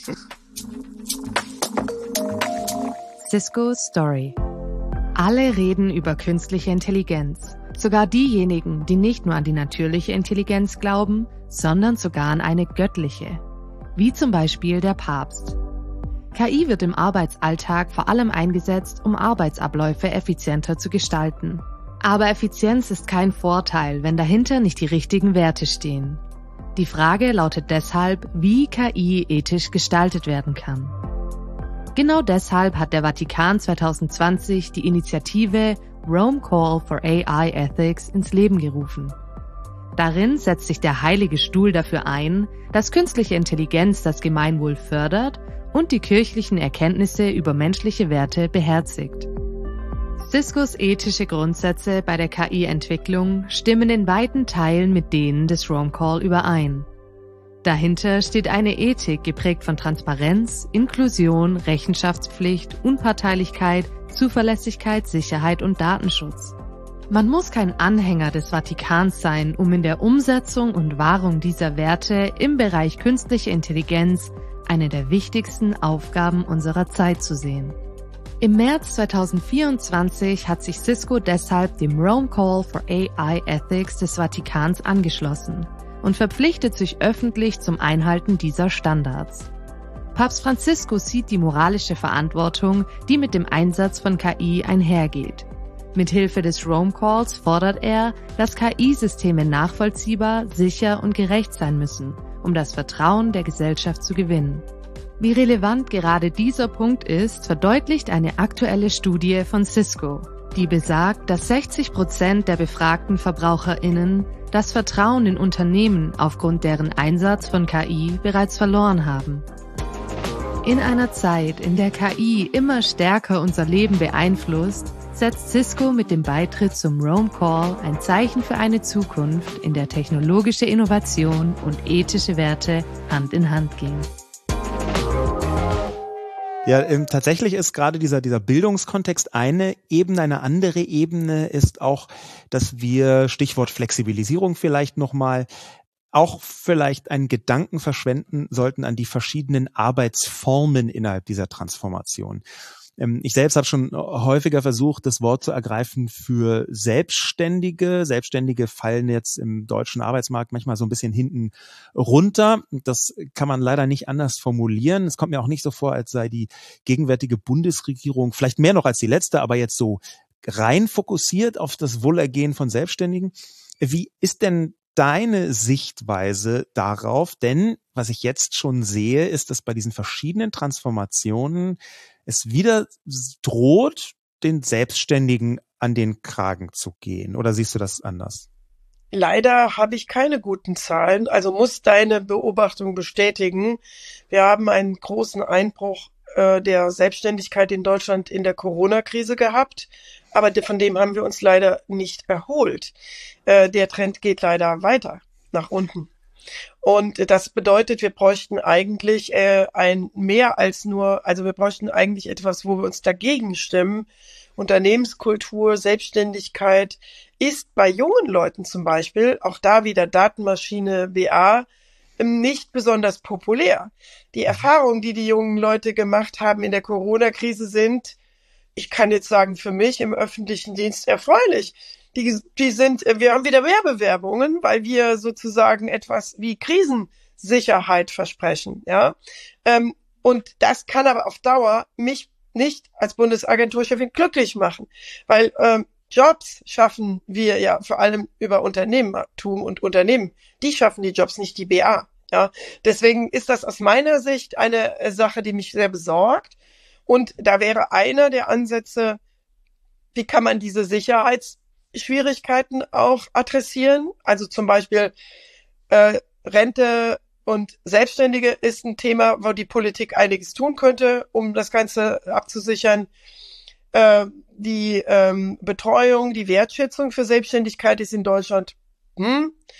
Cisco Story. Alle reden über künstliche Intelligenz. Sogar diejenigen, die nicht nur an die natürliche Intelligenz glauben, sondern sogar an eine göttliche. Wie zum Beispiel der Papst. K I wird im Arbeitsalltag vor allem eingesetzt, um Arbeitsabläufe effizienter zu gestalten. Aber Effizienz ist kein Vorteil, wenn dahinter nicht die richtigen Werte stehen. Die Frage lautet deshalb, wie K I ethisch gestaltet werden kann. Genau deshalb hat der Vatikan zwanzig zwanzig die Initiative Rome Call for A I Ethics ins Leben gerufen. Darin setzt sich der Heilige Stuhl dafür ein, dass künstliche Intelligenz das Gemeinwohl fördert und die kirchlichen Erkenntnisse über menschliche Werte beherzigt. Ciscos ethische Grundsätze bei der K I-Entwicklung stimmen in weiten Teilen mit denen des Rome Call überein. Dahinter steht eine Ethik geprägt von Transparenz, Inklusion, Rechenschaftspflicht, Unparteilichkeit, Zuverlässigkeit, Sicherheit und Datenschutz. Man muss kein Anhänger des Vatikans sein, um in der Umsetzung und Wahrung dieser Werte im Bereich künstliche Intelligenz eine der wichtigsten Aufgaben unserer Zeit zu sehen. Im März zwanzig vierundzwanzig hat sich Cisco deshalb dem Rome Call for A I Ethics des Vatikans angeschlossen und verpflichtet sich öffentlich zum Einhalten dieser Standards. Papst Franziskus sieht die moralische Verantwortung, die mit dem Einsatz von K I einhergeht. Mithilfe des Rome Calls fordert er, dass K I-Systeme nachvollziehbar, sicher und gerecht sein müssen, um das Vertrauen der Gesellschaft zu gewinnen. Wie relevant gerade dieser Punkt ist, verdeutlicht eine aktuelle Studie von Cisco, die besagt, dass sechzig Prozent der befragten VerbraucherInnen das Vertrauen in Unternehmen aufgrund deren Einsatz von K I bereits verloren haben. In einer Zeit, in der K I immer stärker unser Leben beeinflusst, setzt Cisco mit dem Beitritt zum Rome Call ein Zeichen für eine Zukunft, in der technologische Innovation und ethische Werte Hand in Hand gehen. Ja, ähm, tatsächlich ist gerade dieser dieser Bildungskontext eine Ebene, eine andere Ebene ist auch, dass wir, Stichwort Flexibilisierung vielleicht nochmal, auch vielleicht einen Gedanken verschwenden sollten an die verschiedenen Arbeitsformen innerhalb dieser Transformation. Ich selbst habe schon häufiger versucht, das Wort zu ergreifen für Selbstständige. Selbstständige fallen jetzt im deutschen Arbeitsmarkt manchmal so ein bisschen hinten runter. Das kann man leider nicht anders formulieren. Es kommt mir auch nicht so vor, als sei die gegenwärtige Bundesregierung, vielleicht mehr noch als die letzte, aber jetzt so rein fokussiert auf das Wohlergehen von Selbstständigen. Wie ist denn deine Sichtweise darauf? Denn was ich jetzt schon sehe, ist, dass bei diesen verschiedenen Transformationen es wieder droht, den Selbstständigen an den Kragen zu gehen. Oder siehst du das anders? Leider habe ich keine guten Zahlen, also muss deine Beobachtung bestätigen. Wir haben einen großen Einbruch äh, der Selbstständigkeit in Deutschland in der Corona-Krise gehabt, aber von dem haben wir uns leider nicht erholt. Äh, der Trend geht leider weiter nach unten. Und das bedeutet, wir bräuchten eigentlich äh, ein mehr als nur, also wir bräuchten eigentlich etwas, wo wir uns dagegen stimmen. Unternehmenskultur, Selbstständigkeit ist bei jungen Leuten zum Beispiel, auch da wieder Datenmaschine B A, nicht besonders populär. Die Erfahrungen, die die jungen Leute gemacht haben in der Corona-Krise sind, ich kann jetzt sagen, für mich im öffentlichen Dienst erfreulich. Die, die sind, wir haben wieder mehr Bewerbungen, weil wir sozusagen etwas wie Krisensicherheit versprechen, ja. Ähm, und das kann aber auf Dauer mich nicht als Bundesagenturchefin glücklich machen, weil ähm, Jobs schaffen wir ja vor allem über Unternehmertum und Unternehmen. Die schaffen die Jobs, nicht die B A, ja. Deswegen ist das aus meiner Sicht eine Sache, die mich sehr besorgt. Und da wäre einer der Ansätze, wie kann man diese Sicherheits Schwierigkeiten auch adressieren. Also zum Beispiel äh, Rente und Selbstständige ist ein Thema, wo die Politik einiges tun könnte, um das Ganze abzusichern. Äh, die ähm, Betreuung, die Wertschätzung für Selbstständigkeit ist in Deutschland hm,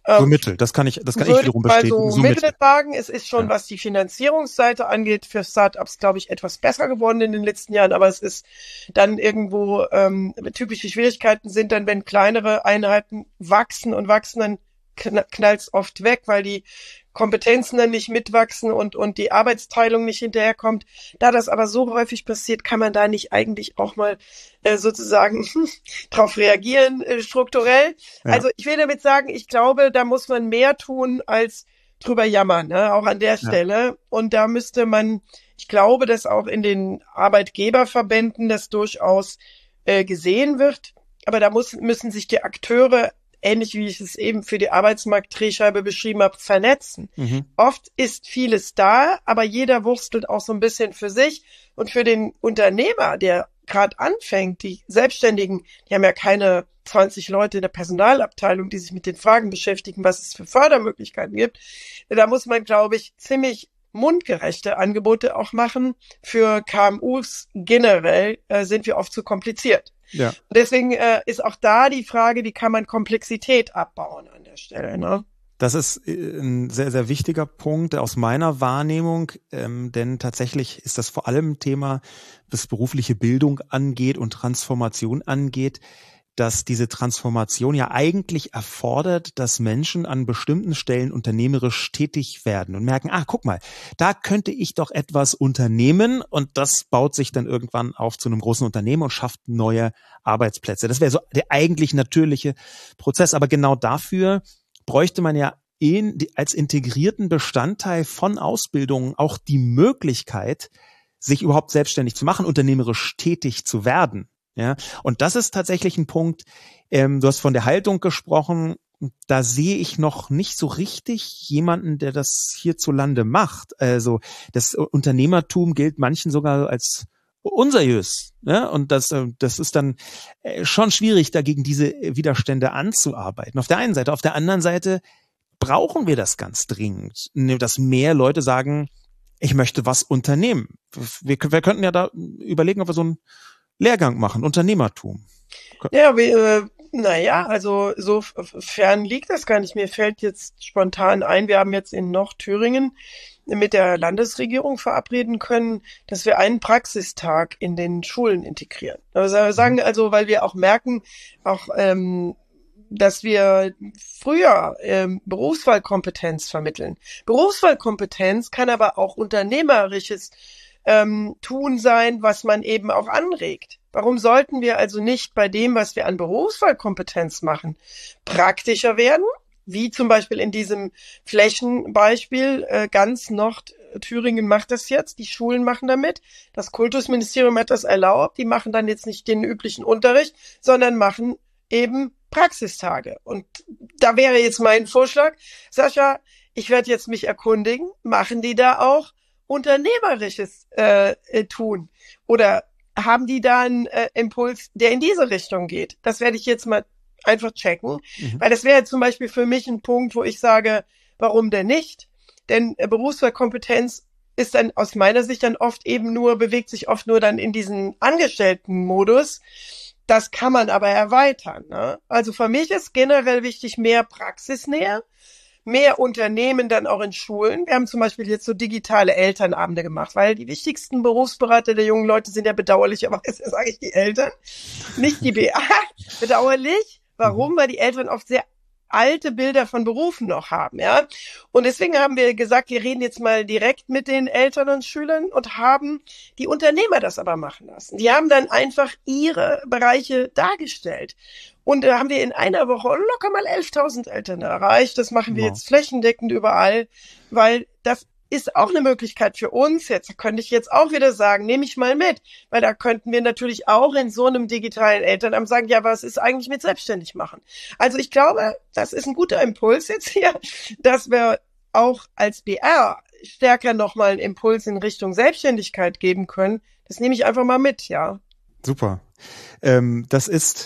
So Mittel, das kann ich, das kann ich wiederum bestätigen. Also so Mittel sagen, es ist schon, ja. was die Finanzierungsseite angeht, für Startups, glaube ich, etwas besser geworden in den letzten Jahren, aber es ist dann irgendwo, ähm, typische Schwierigkeiten sind dann, wenn kleinere Einheiten wachsen und wachsen, dann knallt's oft weg, weil die Kompetenzen dann nicht mitwachsen und und die Arbeitsteilung nicht hinterherkommt. Da das aber so häufig passiert, kann man da nicht eigentlich auch mal äh, sozusagen drauf reagieren, äh, strukturell. Ja. Also ich will damit sagen, ich glaube, da muss man mehr tun als drüber jammern, ne? Auch an der Stelle. Ja. Und da müsste man, ich glaube, dass auch in den Arbeitgeberverbänden das durchaus äh, gesehen wird. Aber da muss, müssen sich die Akteure, ähnlich wie ich es eben für die Arbeitsmarktdrehscheibe beschrieben habe, vernetzen. Mhm. Oft ist vieles da, aber jeder wurstelt auch so ein bisschen für sich. Und für den Unternehmer, der gerade anfängt, die Selbstständigen, die haben ja keine zwanzig Leute in der Personalabteilung, die sich mit den Fragen beschäftigen, was es für Fördermöglichkeiten gibt. Da muss man, glaube ich, ziemlich mundgerechte Angebote auch machen. Für K M Us generell äh, sind wir oft zu kompliziert. Ja. Und deswegen äh, ist auch da die Frage, wie kann man Komplexität abbauen an der Stelle, ne? Das ist ein sehr, sehr wichtiger Punkt aus meiner Wahrnehmung, ähm, denn tatsächlich ist das vor allem ein Thema, was berufliche Bildung angeht und Transformation angeht, dass diese Transformation ja eigentlich erfordert, dass Menschen an bestimmten Stellen unternehmerisch tätig werden und merken, ah, guck mal, da könnte ich doch etwas unternehmen und das baut sich dann irgendwann auf zu einem großen Unternehmen und schafft neue Arbeitsplätze. Das wäre so der eigentlich natürliche Prozess, aber genau dafür bräuchte man ja in, als integrierten Bestandteil von Ausbildungen auch die Möglichkeit, sich überhaupt selbstständig zu machen, unternehmerisch tätig zu werden. Ja, und das ist tatsächlich ein Punkt, ähm, du hast von der Haltung gesprochen, da sehe ich noch nicht so richtig jemanden, der das hierzulande macht. Also das Unternehmertum gilt manchen sogar als unseriös, ja, und das, das ist dann schon schwierig, dagegen diese Widerstände anzuarbeiten. Auf der einen Seite, auf der anderen Seite brauchen wir das ganz dringend, dass mehr Leute sagen, ich möchte was unternehmen. Wir, wir könnten ja da überlegen, ob wir so ein Lehrgang machen, Unternehmertum. Ja, wir, äh, naja, also so fern liegt das gar nicht. Mir fällt jetzt spontan ein, wir haben jetzt in Nordthüringen mit der Landesregierung verabreden können, dass wir einen Praxistag in den Schulen integrieren. Also wir sagen also, weil wir auch merken, auch ähm, dass wir früher ähm, Berufswahlkompetenz vermitteln. Berufswahlkompetenz kann aber auch unternehmerisches Ähm, tun sein, was man eben auch anregt. Warum sollten wir also nicht bei dem, was wir an Berufswahlkompetenz machen, praktischer werden? Wie zum Beispiel in diesem Flächenbeispiel, äh, ganz Nordthüringen macht das jetzt, die Schulen machen damit, das Kultusministerium hat das erlaubt, die machen dann jetzt nicht den üblichen Unterricht, sondern machen eben Praxistage. Und da wäre jetzt mein Vorschlag, Sascha, ich werde jetzt mich erkundigen, machen die da auch Unternehmerisches äh, äh, tun? Oder haben die da einen äh, Impuls, der in diese Richtung geht? Das werde ich jetzt mal einfach checken, mhm. weil das wäre zum Beispiel für mich ein Punkt, wo ich sage, warum denn nicht? Denn äh, Berufswahlkompetenz ist dann aus meiner Sicht dann oft eben nur, bewegt sich oft nur dann in diesen Angestelltenmodus. Das kann man aber erweitern, ne? Also für mich ist generell wichtig, mehr Praxisnähe, mehr Unternehmen dann auch in Schulen. Wir haben zum Beispiel jetzt so digitale Elternabende gemacht, weil die wichtigsten Berufsberater der jungen Leute sind ja bedauerlicherweise, sage ich, die Eltern, nicht die B A. Bedauerlich. Warum? Weil die Eltern oft sehr alte Bilder von Berufen noch haben, ja. Und deswegen haben wir gesagt, wir reden jetzt mal direkt mit den Eltern und Schülern und haben die Unternehmer das aber machen lassen. Die haben dann einfach ihre Bereiche dargestellt. Und da haben wir in einer Woche locker mal elftausend Eltern erreicht. Das machen wir wow. jetzt flächendeckend überall, weil das ist auch eine Möglichkeit für uns. Jetzt könnte ich jetzt auch wieder sagen, nehme ich mal mit, weil da könnten wir natürlich auch in so einem digitalen Elternamt sagen, ja, was ist eigentlich mit selbstständig machen? Also ich glaube, das ist ein guter Impuls jetzt hier, dass wir auch als B R stärker nochmal einen Impuls in Richtung Selbstständigkeit geben können. Das nehme ich einfach mal mit, ja. Super. Ähm, das ist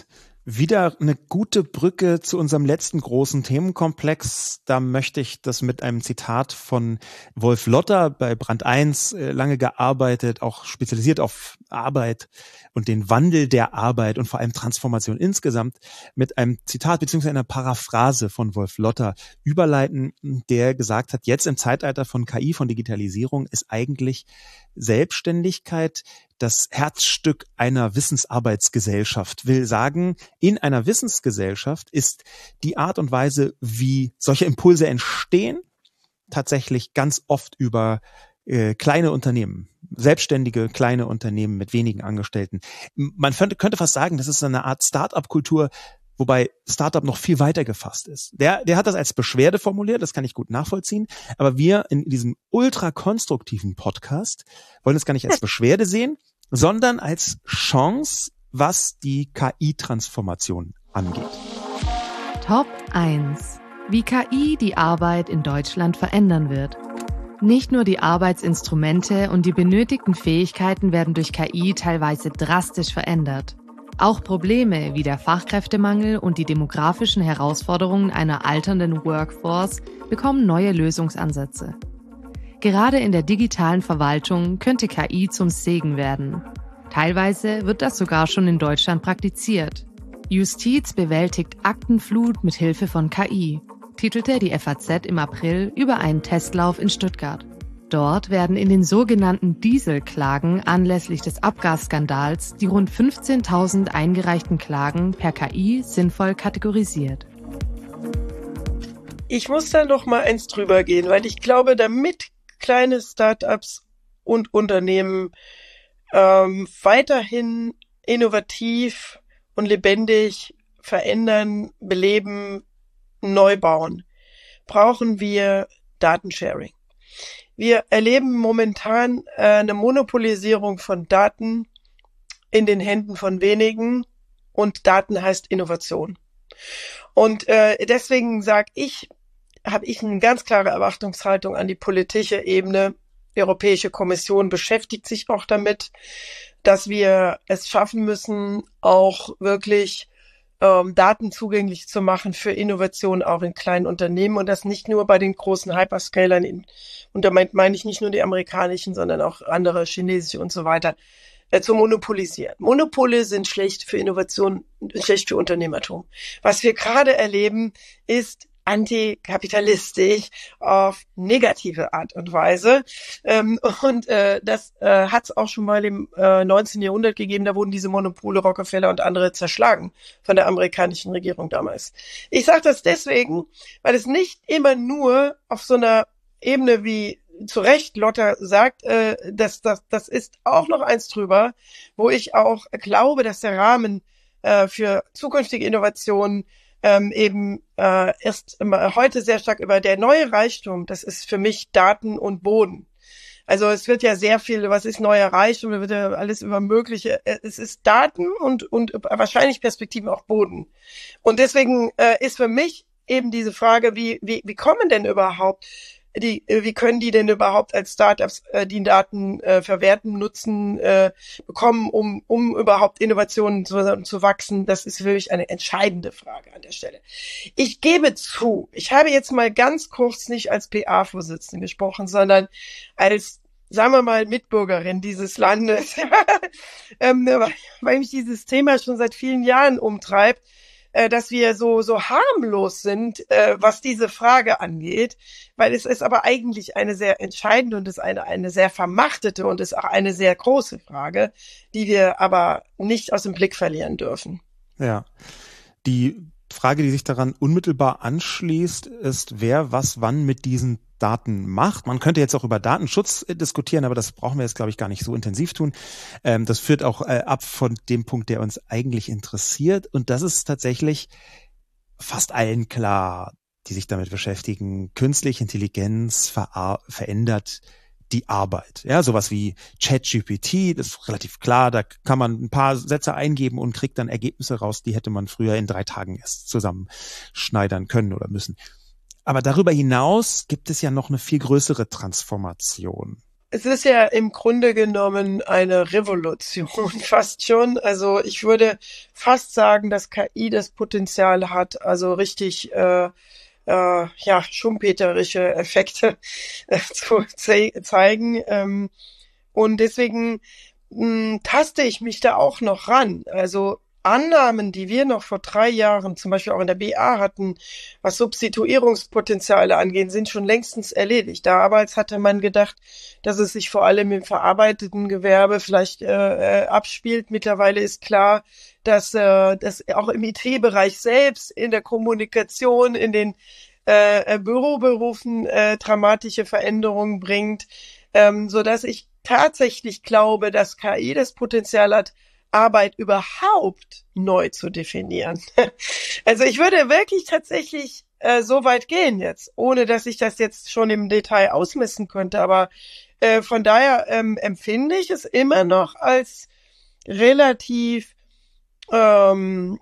Wieder eine gute Brücke zu unserem letzten großen Themenkomplex. Da möchte ich das mit einem Zitat von Wolf Lotter, bei Brand eins äh, lange gearbeitet, auch spezialisiert auf Arbeit und den Wandel der Arbeit und vor allem Transformation insgesamt, mit einem Zitat bzw. einer Paraphrase von Wolf Lotter überleiten, der gesagt hat, jetzt im Zeitalter von K I, von Digitalisierung, ist eigentlich Selbstständigkeit das Herzstück einer Wissensarbeitsgesellschaft. Will sagen, in einer Wissensgesellschaft ist die Art und Weise, wie solche Impulse entstehen, tatsächlich ganz oft über äh, kleine Unternehmen, selbstständige kleine Unternehmen mit wenigen Angestellten. Man könnte, könnte fast sagen, das ist eine Art Start-up-Kultur, wobei Startup noch viel weiter gefasst ist. Der, der hat das als Beschwerde formuliert, das kann ich gut nachvollziehen, aber wir in diesem ultra-konstruktiven Podcast wollen es gar nicht als Beschwerde sehen, sondern als Chance, was die K I-Transformation angeht. Top eins. Wie K I die Arbeit in Deutschland verändern wird. Nicht nur die Arbeitsinstrumente und die benötigten Fähigkeiten werden durch K I teilweise drastisch verändert. Auch Probleme wie der Fachkräftemangel und die demografischen Herausforderungen einer alternden Workforce bekommen neue Lösungsansätze. Gerade in der digitalen Verwaltung könnte K I zum Segen werden. Teilweise wird das sogar schon in Deutschland praktiziert. Justiz bewältigt Aktenflut mit Hilfe von K I, titelte die F A Z im April über einen Testlauf in Stuttgart. Dort werden in den sogenannten Dieselklagen anlässlich des Abgasskandals die rund fünfzehntausend eingereichten Klagen per K I sinnvoll kategorisiert. Ich muss da noch mal eins drüber gehen, weil ich glaube, damit kleine Startups und Unternehmen ähm, weiterhin innovativ und lebendig verändern, beleben, neu bauen, brauchen wir Datensharing. Wir erleben momentan äh, eine Monopolisierung von Daten in den Händen von wenigen und Daten heißt Innovation. Und äh, deswegen sage ich, habe ich eine ganz klare Erwartungshaltung an die politische Ebene. Die Europäische Kommission beschäftigt sich auch damit, dass wir es schaffen müssen, auch wirklich ähm, Daten zugänglich zu machen für Innovation auch in kleinen Unternehmen und das nicht nur bei den großen Hyperscalern, in, und damit meine ich nicht nur die amerikanischen, sondern auch andere chinesische und so weiter, äh, zu monopolisieren. Monopole sind schlecht für Innovation, schlecht für Unternehmertum. Was wir gerade erleben, ist antikapitalistisch auf negative Art und Weise. Ähm, und äh, das äh, hat es auch schon mal im äh, neunzehnten Jahrhundert gegeben. Da wurden diese Monopole, Rockefeller und andere zerschlagen von der amerikanischen Regierung damals. Ich sage das deswegen, weil es nicht immer nur auf so einer Ebene wie zu Recht Lotter sagt, äh, dass das das ist auch noch eins drüber, wo ich auch glaube, dass der Rahmen äh, für zukünftige Innovationen Ähm, eben äh, erst immer, heute sehr stark über der neue Reichtum, das ist für mich Daten und Boden. Also es wird ja sehr viel, was ist neuer Reichtum, da wird ja alles über mögliche, es ist Daten und und wahrscheinlich Perspektiven auch Boden. Und deswegen äh, ist für mich eben diese Frage, wie wie wie kommen denn überhaupt die, wie können die denn überhaupt als Startups äh, die Daten äh, verwerten, nutzen, äh, bekommen, um um überhaupt Innovationen zu, zu wachsen? Das ist für mich eine entscheidende Frage an der Stelle. Ich gebe zu, ich habe jetzt mal ganz kurz nicht als P A-Vorsitzende gesprochen, sondern als, sagen wir mal, Mitbürgerin dieses Landes, ähm, weil mich dieses Thema schon seit vielen Jahren umtreibt, dass wir so so harmlos sind, äh, was diese Frage angeht, weil es ist aber eigentlich eine sehr entscheidende und ist eine eine sehr vermachtete und ist auch eine sehr große Frage, die wir aber nicht aus dem Blick verlieren dürfen. Ja, die Frage, die sich daran unmittelbar anschließt, ist, wer was wann mit diesen Daten macht. Man könnte jetzt auch über Datenschutz diskutieren, aber das brauchen wir jetzt, glaube ich, gar nicht so intensiv tun. Ähm, das führt auch äh, ab von dem Punkt, der uns eigentlich interessiert. Und das ist tatsächlich fast allen klar, die sich damit beschäftigen. Künstliche Intelligenz ver- verändert die Arbeit. Ja, sowas wie ChatGPT, das ist relativ klar, da kann man ein paar Sätze eingeben und kriegt dann Ergebnisse raus, die hätte man früher in drei Tagen erst zusammenschneidern können oder müssen. Aber darüber hinaus gibt es ja noch eine viel größere Transformation. es ist ja im Grunde genommen eine Revolution, fast schon. Also ich würde fast sagen, dass K I das Potenzial hat, also richtig äh, äh, ja schumpeterische Effekte äh, zu ze- zeigen. Ähm, und deswegen mh, taste ich mich da auch noch ran. Also Annahmen, die wir noch vor drei Jahren zum Beispiel auch in der B A hatten, was Substituierungspotenziale angehen, sind schon längstens erledigt. Damals hatte man gedacht, dass es sich vor allem im verarbeiteten Gewerbe vielleicht äh, abspielt. Mittlerweile ist klar, dass äh, das auch im I T-Bereich selbst, in der Kommunikation, in den äh, Büroberufen äh, dramatische Veränderungen bringt, ähm, so dass ich tatsächlich glaube, dass K I das Potenzial hat, Arbeit überhaupt neu zu definieren. Also ich würde wirklich tatsächlich äh, so weit gehen jetzt, ohne dass ich das jetzt schon im Detail ausmessen könnte. Aber äh, von daher ähm, empfinde ich es immer noch als relativ, ähm,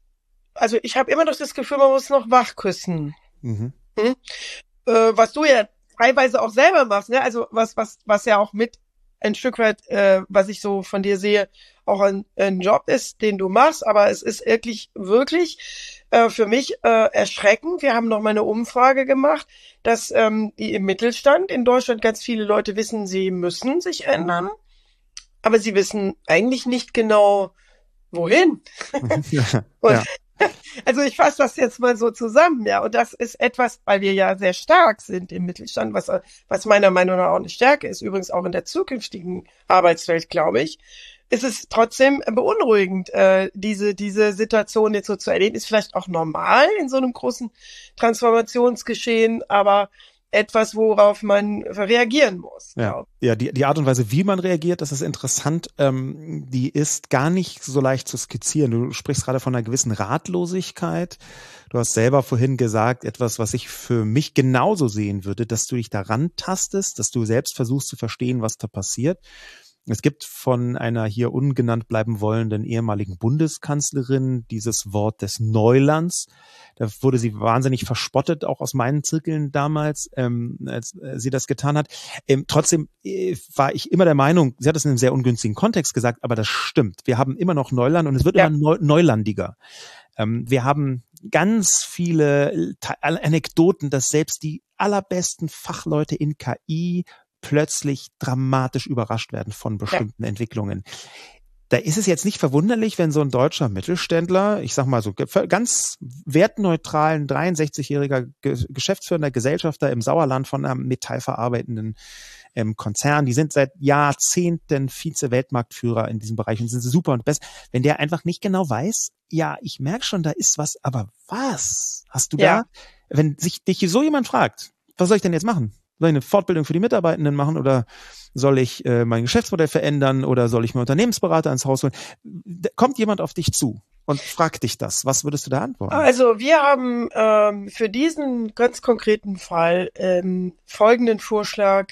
also ich habe immer noch das Gefühl, man muss noch wachküssen. Mhm. Hm? Äh, was du ja teilweise auch selber machst, ne? Also was, was, was ja auch mit ein Stück weit, äh, was ich so von dir sehe, auch ein, ein Job ist, den du machst, aber es ist wirklich, wirklich äh, für mich äh, erschreckend. Wir haben noch mal eine Umfrage gemacht, dass ähm, die im Mittelstand in Deutschland ganz viele Leute wissen, sie müssen sich ändern, aber sie wissen eigentlich nicht genau, wohin. Ja, und ja. Also ich fasse das jetzt mal so zusammen, ja, und das ist etwas, weil wir ja sehr stark sind im Mittelstand, was, was meiner Meinung nach auch eine Stärke ist, übrigens auch in der zukünftigen Arbeitswelt, glaube ich, ist es trotzdem beunruhigend, äh, diese diese Situation jetzt so zu erleben. Ist vielleicht auch normal in so einem großen Transformationsgeschehen, aber etwas, worauf man reagieren muss. Ja, ja die, die Art und Weise, wie man reagiert, das ist interessant, ähm, die ist gar nicht so leicht zu skizzieren. Du sprichst gerade von einer gewissen Ratlosigkeit. Du hast selber vorhin gesagt, etwas, was ich für mich genauso sehen würde, dass du dich daran tastest, dass du selbst versuchst zu verstehen, was da passiert. Es gibt von einer hier ungenannt bleiben wollenden ehemaligen Bundeskanzlerin dieses Wort des Neulands. Da wurde sie wahnsinnig verspottet, auch aus meinen Zirkeln damals, ähm, als äh, sie das getan hat. Ähm, trotzdem äh, war ich immer der Meinung, sie hat es in einem sehr ungünstigen Kontext gesagt, aber das stimmt. Wir haben immer noch Neuland und es wird ja. immer neu, neulandiger. Ähm, wir haben ganz viele Anekdoten, dass selbst die allerbesten Fachleute in K I plötzlich dramatisch überrascht werden von bestimmten ja. Entwicklungen. Da ist es jetzt nicht verwunderlich, wenn so ein deutscher Mittelständler, ich sag mal so ganz wertneutralen dreiundsechzigjähriger geschäftsführender Gesellschafter im Sauerland von einem metallverarbeitenden ähm, Konzern, die sind seit Jahrzehnten Vize-Weltmarktführer in diesem Bereich und sind super und best, wenn der einfach nicht genau weiß, ja, ich merke schon, da ist was, aber was hast du ja. da? Wenn sich dich so jemand fragt, was soll ich denn jetzt machen? Soll ich eine Fortbildung für die Mitarbeitenden machen oder soll ich äh, mein Geschäftsmodell verändern oder soll ich mir Unternehmensberater ins Haus holen? Kommt jemand auf dich zu und fragt dich das? Was würdest du da antworten? Also wir haben ähm, für diesen ganz konkreten Fall ähm, folgenden Vorschlag.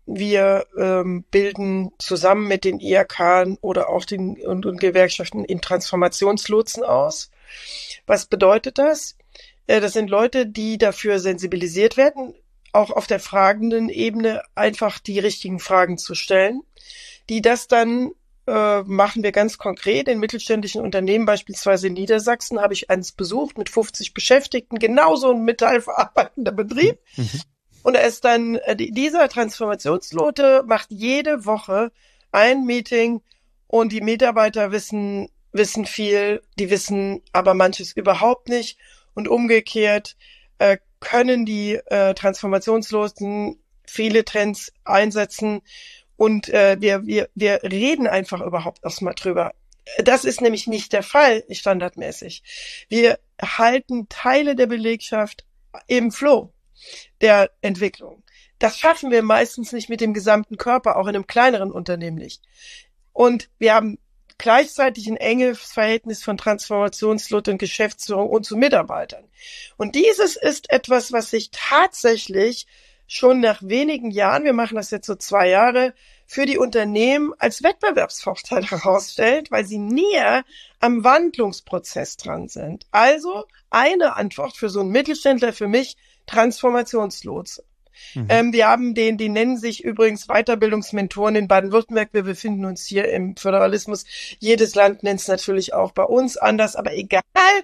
Wir ähm, bilden zusammen mit den I H K oder auch den und, und Gewerkschaften in Transformationslotsen aus. Was bedeutet das? Äh, das sind Leute, die dafür sensibilisiert werden, auch auf der fragenden Ebene einfach die richtigen Fragen zu stellen, die das dann äh, machen wir ganz konkret in mittelständischen Unternehmen, beispielsweise in Niedersachsen habe ich eins besucht mit fünfzig Beschäftigten, genauso ein metallverarbeitender Betrieb. Mhm. Und er ist dann, äh, dieser Transformationslote macht jede Woche ein Meeting und die Mitarbeiter wissen, wissen viel, die wissen aber manches überhaupt nicht und umgekehrt äh, können die äh, Transformationslosen viele Trends einsetzen und äh, wir wir wir reden einfach überhaupt erstmal drüber. Das ist nämlich nicht der Fall standardmäßig. Wir halten Teile der Belegschaft im Flow der Entwicklung. Das schaffen wir meistens nicht mit dem gesamten Körper, auch in einem kleineren Unternehmen nicht. Und wir haben gleichzeitig ein enges Verhältnis von Transformationslot und Geschäftsführung und zu Mitarbeitern. Und dieses ist etwas, was sich tatsächlich schon nach wenigen Jahren, wir machen das jetzt so zwei Jahre, für die Unternehmen als Wettbewerbsvorteil herausstellt, weil sie näher am Wandlungsprozess dran sind. Also eine Antwort für so einen Mittelständler, für mich Transformationslotse. Mhm. Ähm, wir haben den, die nennen sich übrigens Weiterbildungsmentoren in Baden-Württemberg. Wir befinden uns hier im Föderalismus. Jedes Land nennt es natürlich auch bei uns anders, aber egal.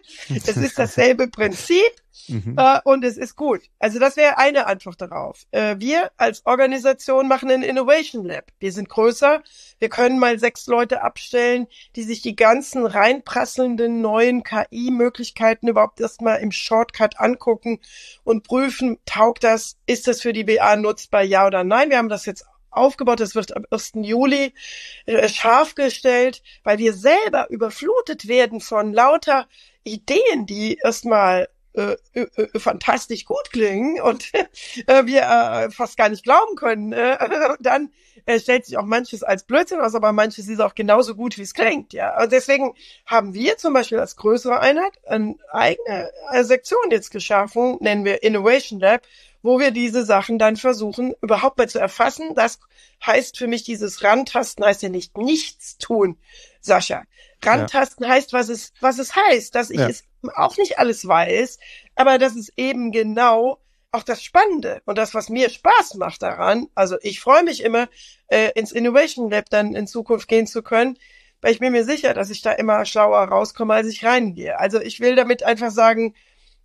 Es ist dasselbe Prinzip. Mhm. Äh, und es ist gut. Also das wäre eine Antwort darauf. Äh, wir als Organisation machen ein Innovation Lab. Wir sind größer. Wir können mal sechs Leute abstellen, die sich die ganzen reinprasselnden neuen K I-Möglichkeiten überhaupt erstmal im Shortcut angucken und prüfen, taugt das, ist das für die B A nutzbar, ja oder nein. Wir haben das jetzt aufgebaut, das wird am ersten Juli äh, scharf gestellt, weil wir selber überflutet werden von lauter Ideen, die erstmal Äh, äh, fantastisch gut klingen und äh, wir äh, fast gar nicht glauben können. Äh, und dann äh, stellt sich auch manches als Blödsinn aus, aber manches ist auch genauso gut, wie es klingt. Ja, und deswegen haben wir zum Beispiel als größere Einheit eine eigene eine Sektion jetzt geschaffen, nennen wir Innovation Lab, wo wir diese Sachen dann versuchen, überhaupt mal zu erfassen. Das heißt für mich, dieses Rantasten heißt ja nicht nichts tun, Sascha. Rantasten ja. heißt, was es, was es heißt, dass ich ja. es auch nicht alles weiß, aber das ist eben genau auch das Spannende und das, was mir Spaß macht daran. Also ich freue mich immer, äh, ins Innovation Lab dann in Zukunft gehen zu können, weil ich bin mir sicher, dass ich da immer schlauer rauskomme, als ich reingehe. Also ich will damit einfach sagen,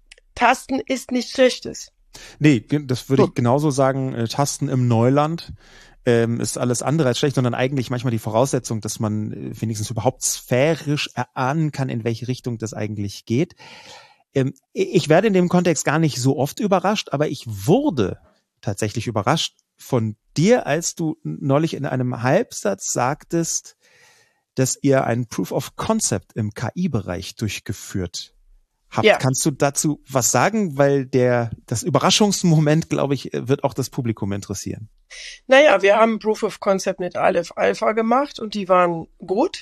Tasten ist nichts Schlechtes. Nee, das würde ich genauso sagen, äh, Tasten im Neuland ähm, ist alles andere als schlecht, sondern eigentlich manchmal die Voraussetzung, dass man äh, wenigstens überhaupt sphärisch erahnen kann, in welche Richtung das eigentlich geht. Ähm, ich werde in dem Kontext gar nicht so oft überrascht, aber ich wurde tatsächlich überrascht von dir, als du neulich in einem Halbsatz sagtest, dass ihr ein Proof of Concept im K I-Bereich durchgeführt habt. Ja. Kannst du dazu was sagen? Weil der, das Überraschungsmoment, glaube ich, wird auch das Publikum interessieren. Naja, wir haben Proof of Concept mit Aleph Alpha gemacht und die waren gut.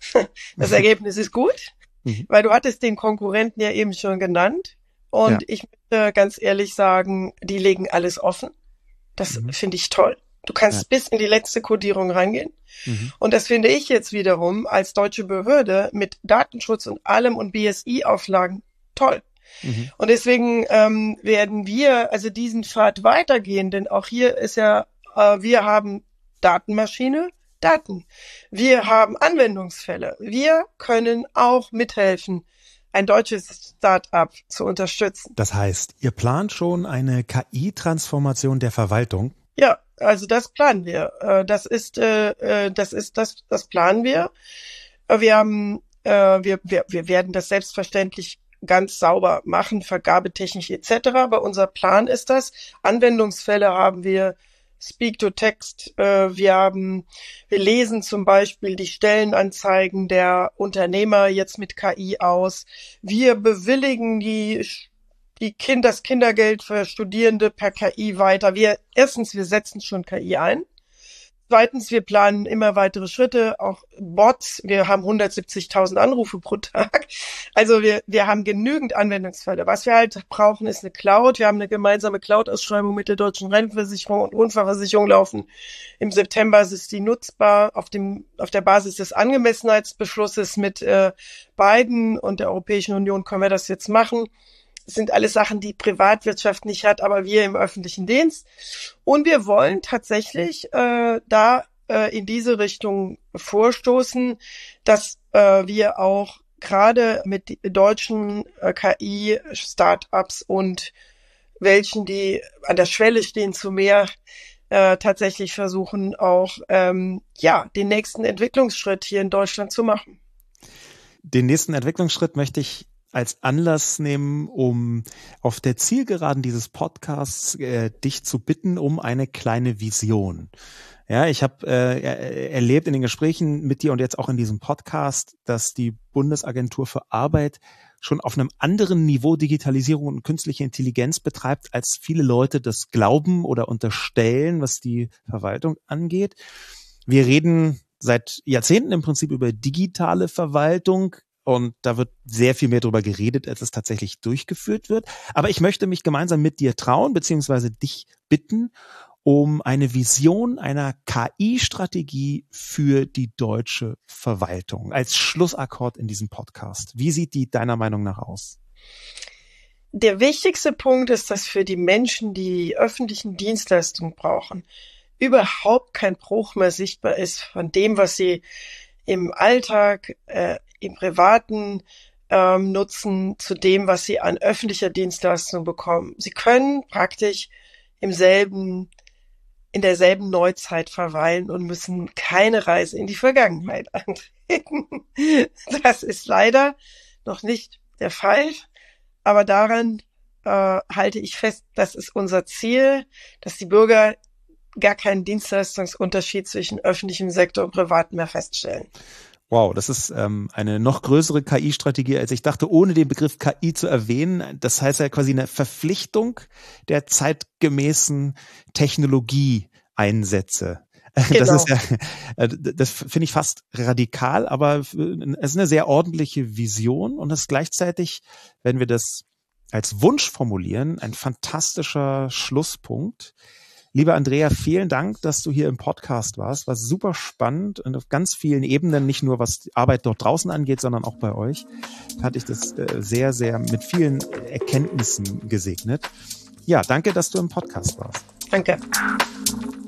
Das Ergebnis ist gut, mhm. weil du hattest den Konkurrenten ja eben schon genannt. Und ja. ich möchte ganz ehrlich sagen, die legen alles offen. Das mhm. finde ich toll. Du kannst ja. bis in die letzte Codierung reingehen. Mhm. Und das finde ich jetzt wiederum als deutsche Behörde mit Datenschutz und allem und B S I-Auflagen toll. Mhm. Und deswegen ähm, werden wir also diesen Pfad weitergehen, denn auch hier ist ja, äh, wir haben Datenmaschine, Daten. Wir haben Anwendungsfälle. Wir können auch mithelfen, ein deutsches Start-up zu unterstützen. Das heißt, ihr plant schon eine K I-Transformation der Verwaltung? Ja, also das planen wir. Das ist, das ist, das, das planen wir. Wir haben, wir, wir, wir werden das selbstverständlich ganz sauber machen, vergabetechnisch et cetera. Aber unser Plan ist das. Anwendungsfälle haben wir. Speak-to-Text, äh, wir haben, wir lesen zum Beispiel die Stellenanzeigen der Unternehmer jetzt mit K I aus. Wir bewilligen die, die Kind, das Kindergeld für Studierende per K I weiter. Wir, erstens, wir setzen schon K I ein. Zweitens, wir planen immer weitere Schritte, auch Bots. Wir haben hundertsiebzigtausend Anrufe pro Tag. Also wir, wir haben genügend Anwendungsfälle. Was wir halt brauchen, ist eine Cloud. Wir haben eine gemeinsame Cloud-Ausschreibung mit der Deutschen Rentenversicherung und Unfallversicherung laufen. Im September ist die nutzbar auf dem, auf der Basis des Angemessenheitsbeschlusses mit äh, Biden und der Europäischen Union können wir das jetzt machen. Das sind alles Sachen, die Privatwirtschaft nicht hat, aber wir im öffentlichen Dienst. Und wir wollen tatsächlich äh, da äh, in diese Richtung vorstoßen, dass äh, wir auch gerade mit deutschen äh, K I-Startups und welchen, die an der Schwelle stehen zu mehr, äh, tatsächlich versuchen, auch ähm, ja den nächsten Entwicklungsschritt hier in Deutschland zu machen. Den nächsten Entwicklungsschritt möchte ich als Anlass nehmen, um auf der Zielgeraden dieses Podcasts äh, dich zu bitten um eine kleine Vision. Ja, ich habe äh, erlebt in den Gesprächen mit dir und jetzt auch in diesem Podcast, dass die Bundesagentur für Arbeit schon auf einem anderen Niveau Digitalisierung und künstliche Intelligenz betreibt, als viele Leute das glauben oder unterstellen, was die Verwaltung angeht. Wir reden seit Jahrzehnten im Prinzip über digitale Verwaltung. Und da wird sehr viel mehr drüber geredet, als es tatsächlich durchgeführt wird. Aber ich möchte mich gemeinsam mit dir trauen, beziehungsweise dich bitten, um eine Vision einer K I-Strategie für die deutsche Verwaltung als Schlussakkord in diesem Podcast. Wie sieht die deiner Meinung nach aus? der wichtigste Punkt ist, dass für die Menschen, die öffentlichen Dienstleistungen brauchen, überhaupt kein Bruch mehr sichtbar ist von dem, was sie im Alltag, äh, im Privaten ähm, nutzen, zu dem, was sie an öffentlicher Dienstleistung bekommen. Sie können praktisch im selben, in derselben Neuzeit verweilen und müssen keine Reise in die Vergangenheit antreten. Das ist leider noch nicht der Fall, aber daran äh, halte ich fest, das ist unser Ziel, dass die Bürger gar keinen Dienstleistungsunterschied zwischen öffentlichem Sektor und privatem mehr feststellen. Wow, das ist ähm, eine noch größere K I-Strategie, als ich dachte, ohne den Begriff K I zu erwähnen. Das heißt ja quasi eine Verpflichtung der zeitgemäßen Technologieeinsätze. Genau. Das ist ja, das finde ich fast radikal, aber es ist eine sehr ordentliche Vision und es ist gleichzeitig, wenn wir das als Wunsch formulieren, ein fantastischer Schlusspunkt. Liebe Andrea, vielen Dank, dass du hier im Podcast warst. War super spannend und auf ganz vielen Ebenen, nicht nur was die Arbeit dort draußen angeht, sondern auch bei euch, fand ich das sehr, sehr mit vielen Erkenntnissen gesegnet. Ja, danke, dass du im Podcast warst. Danke.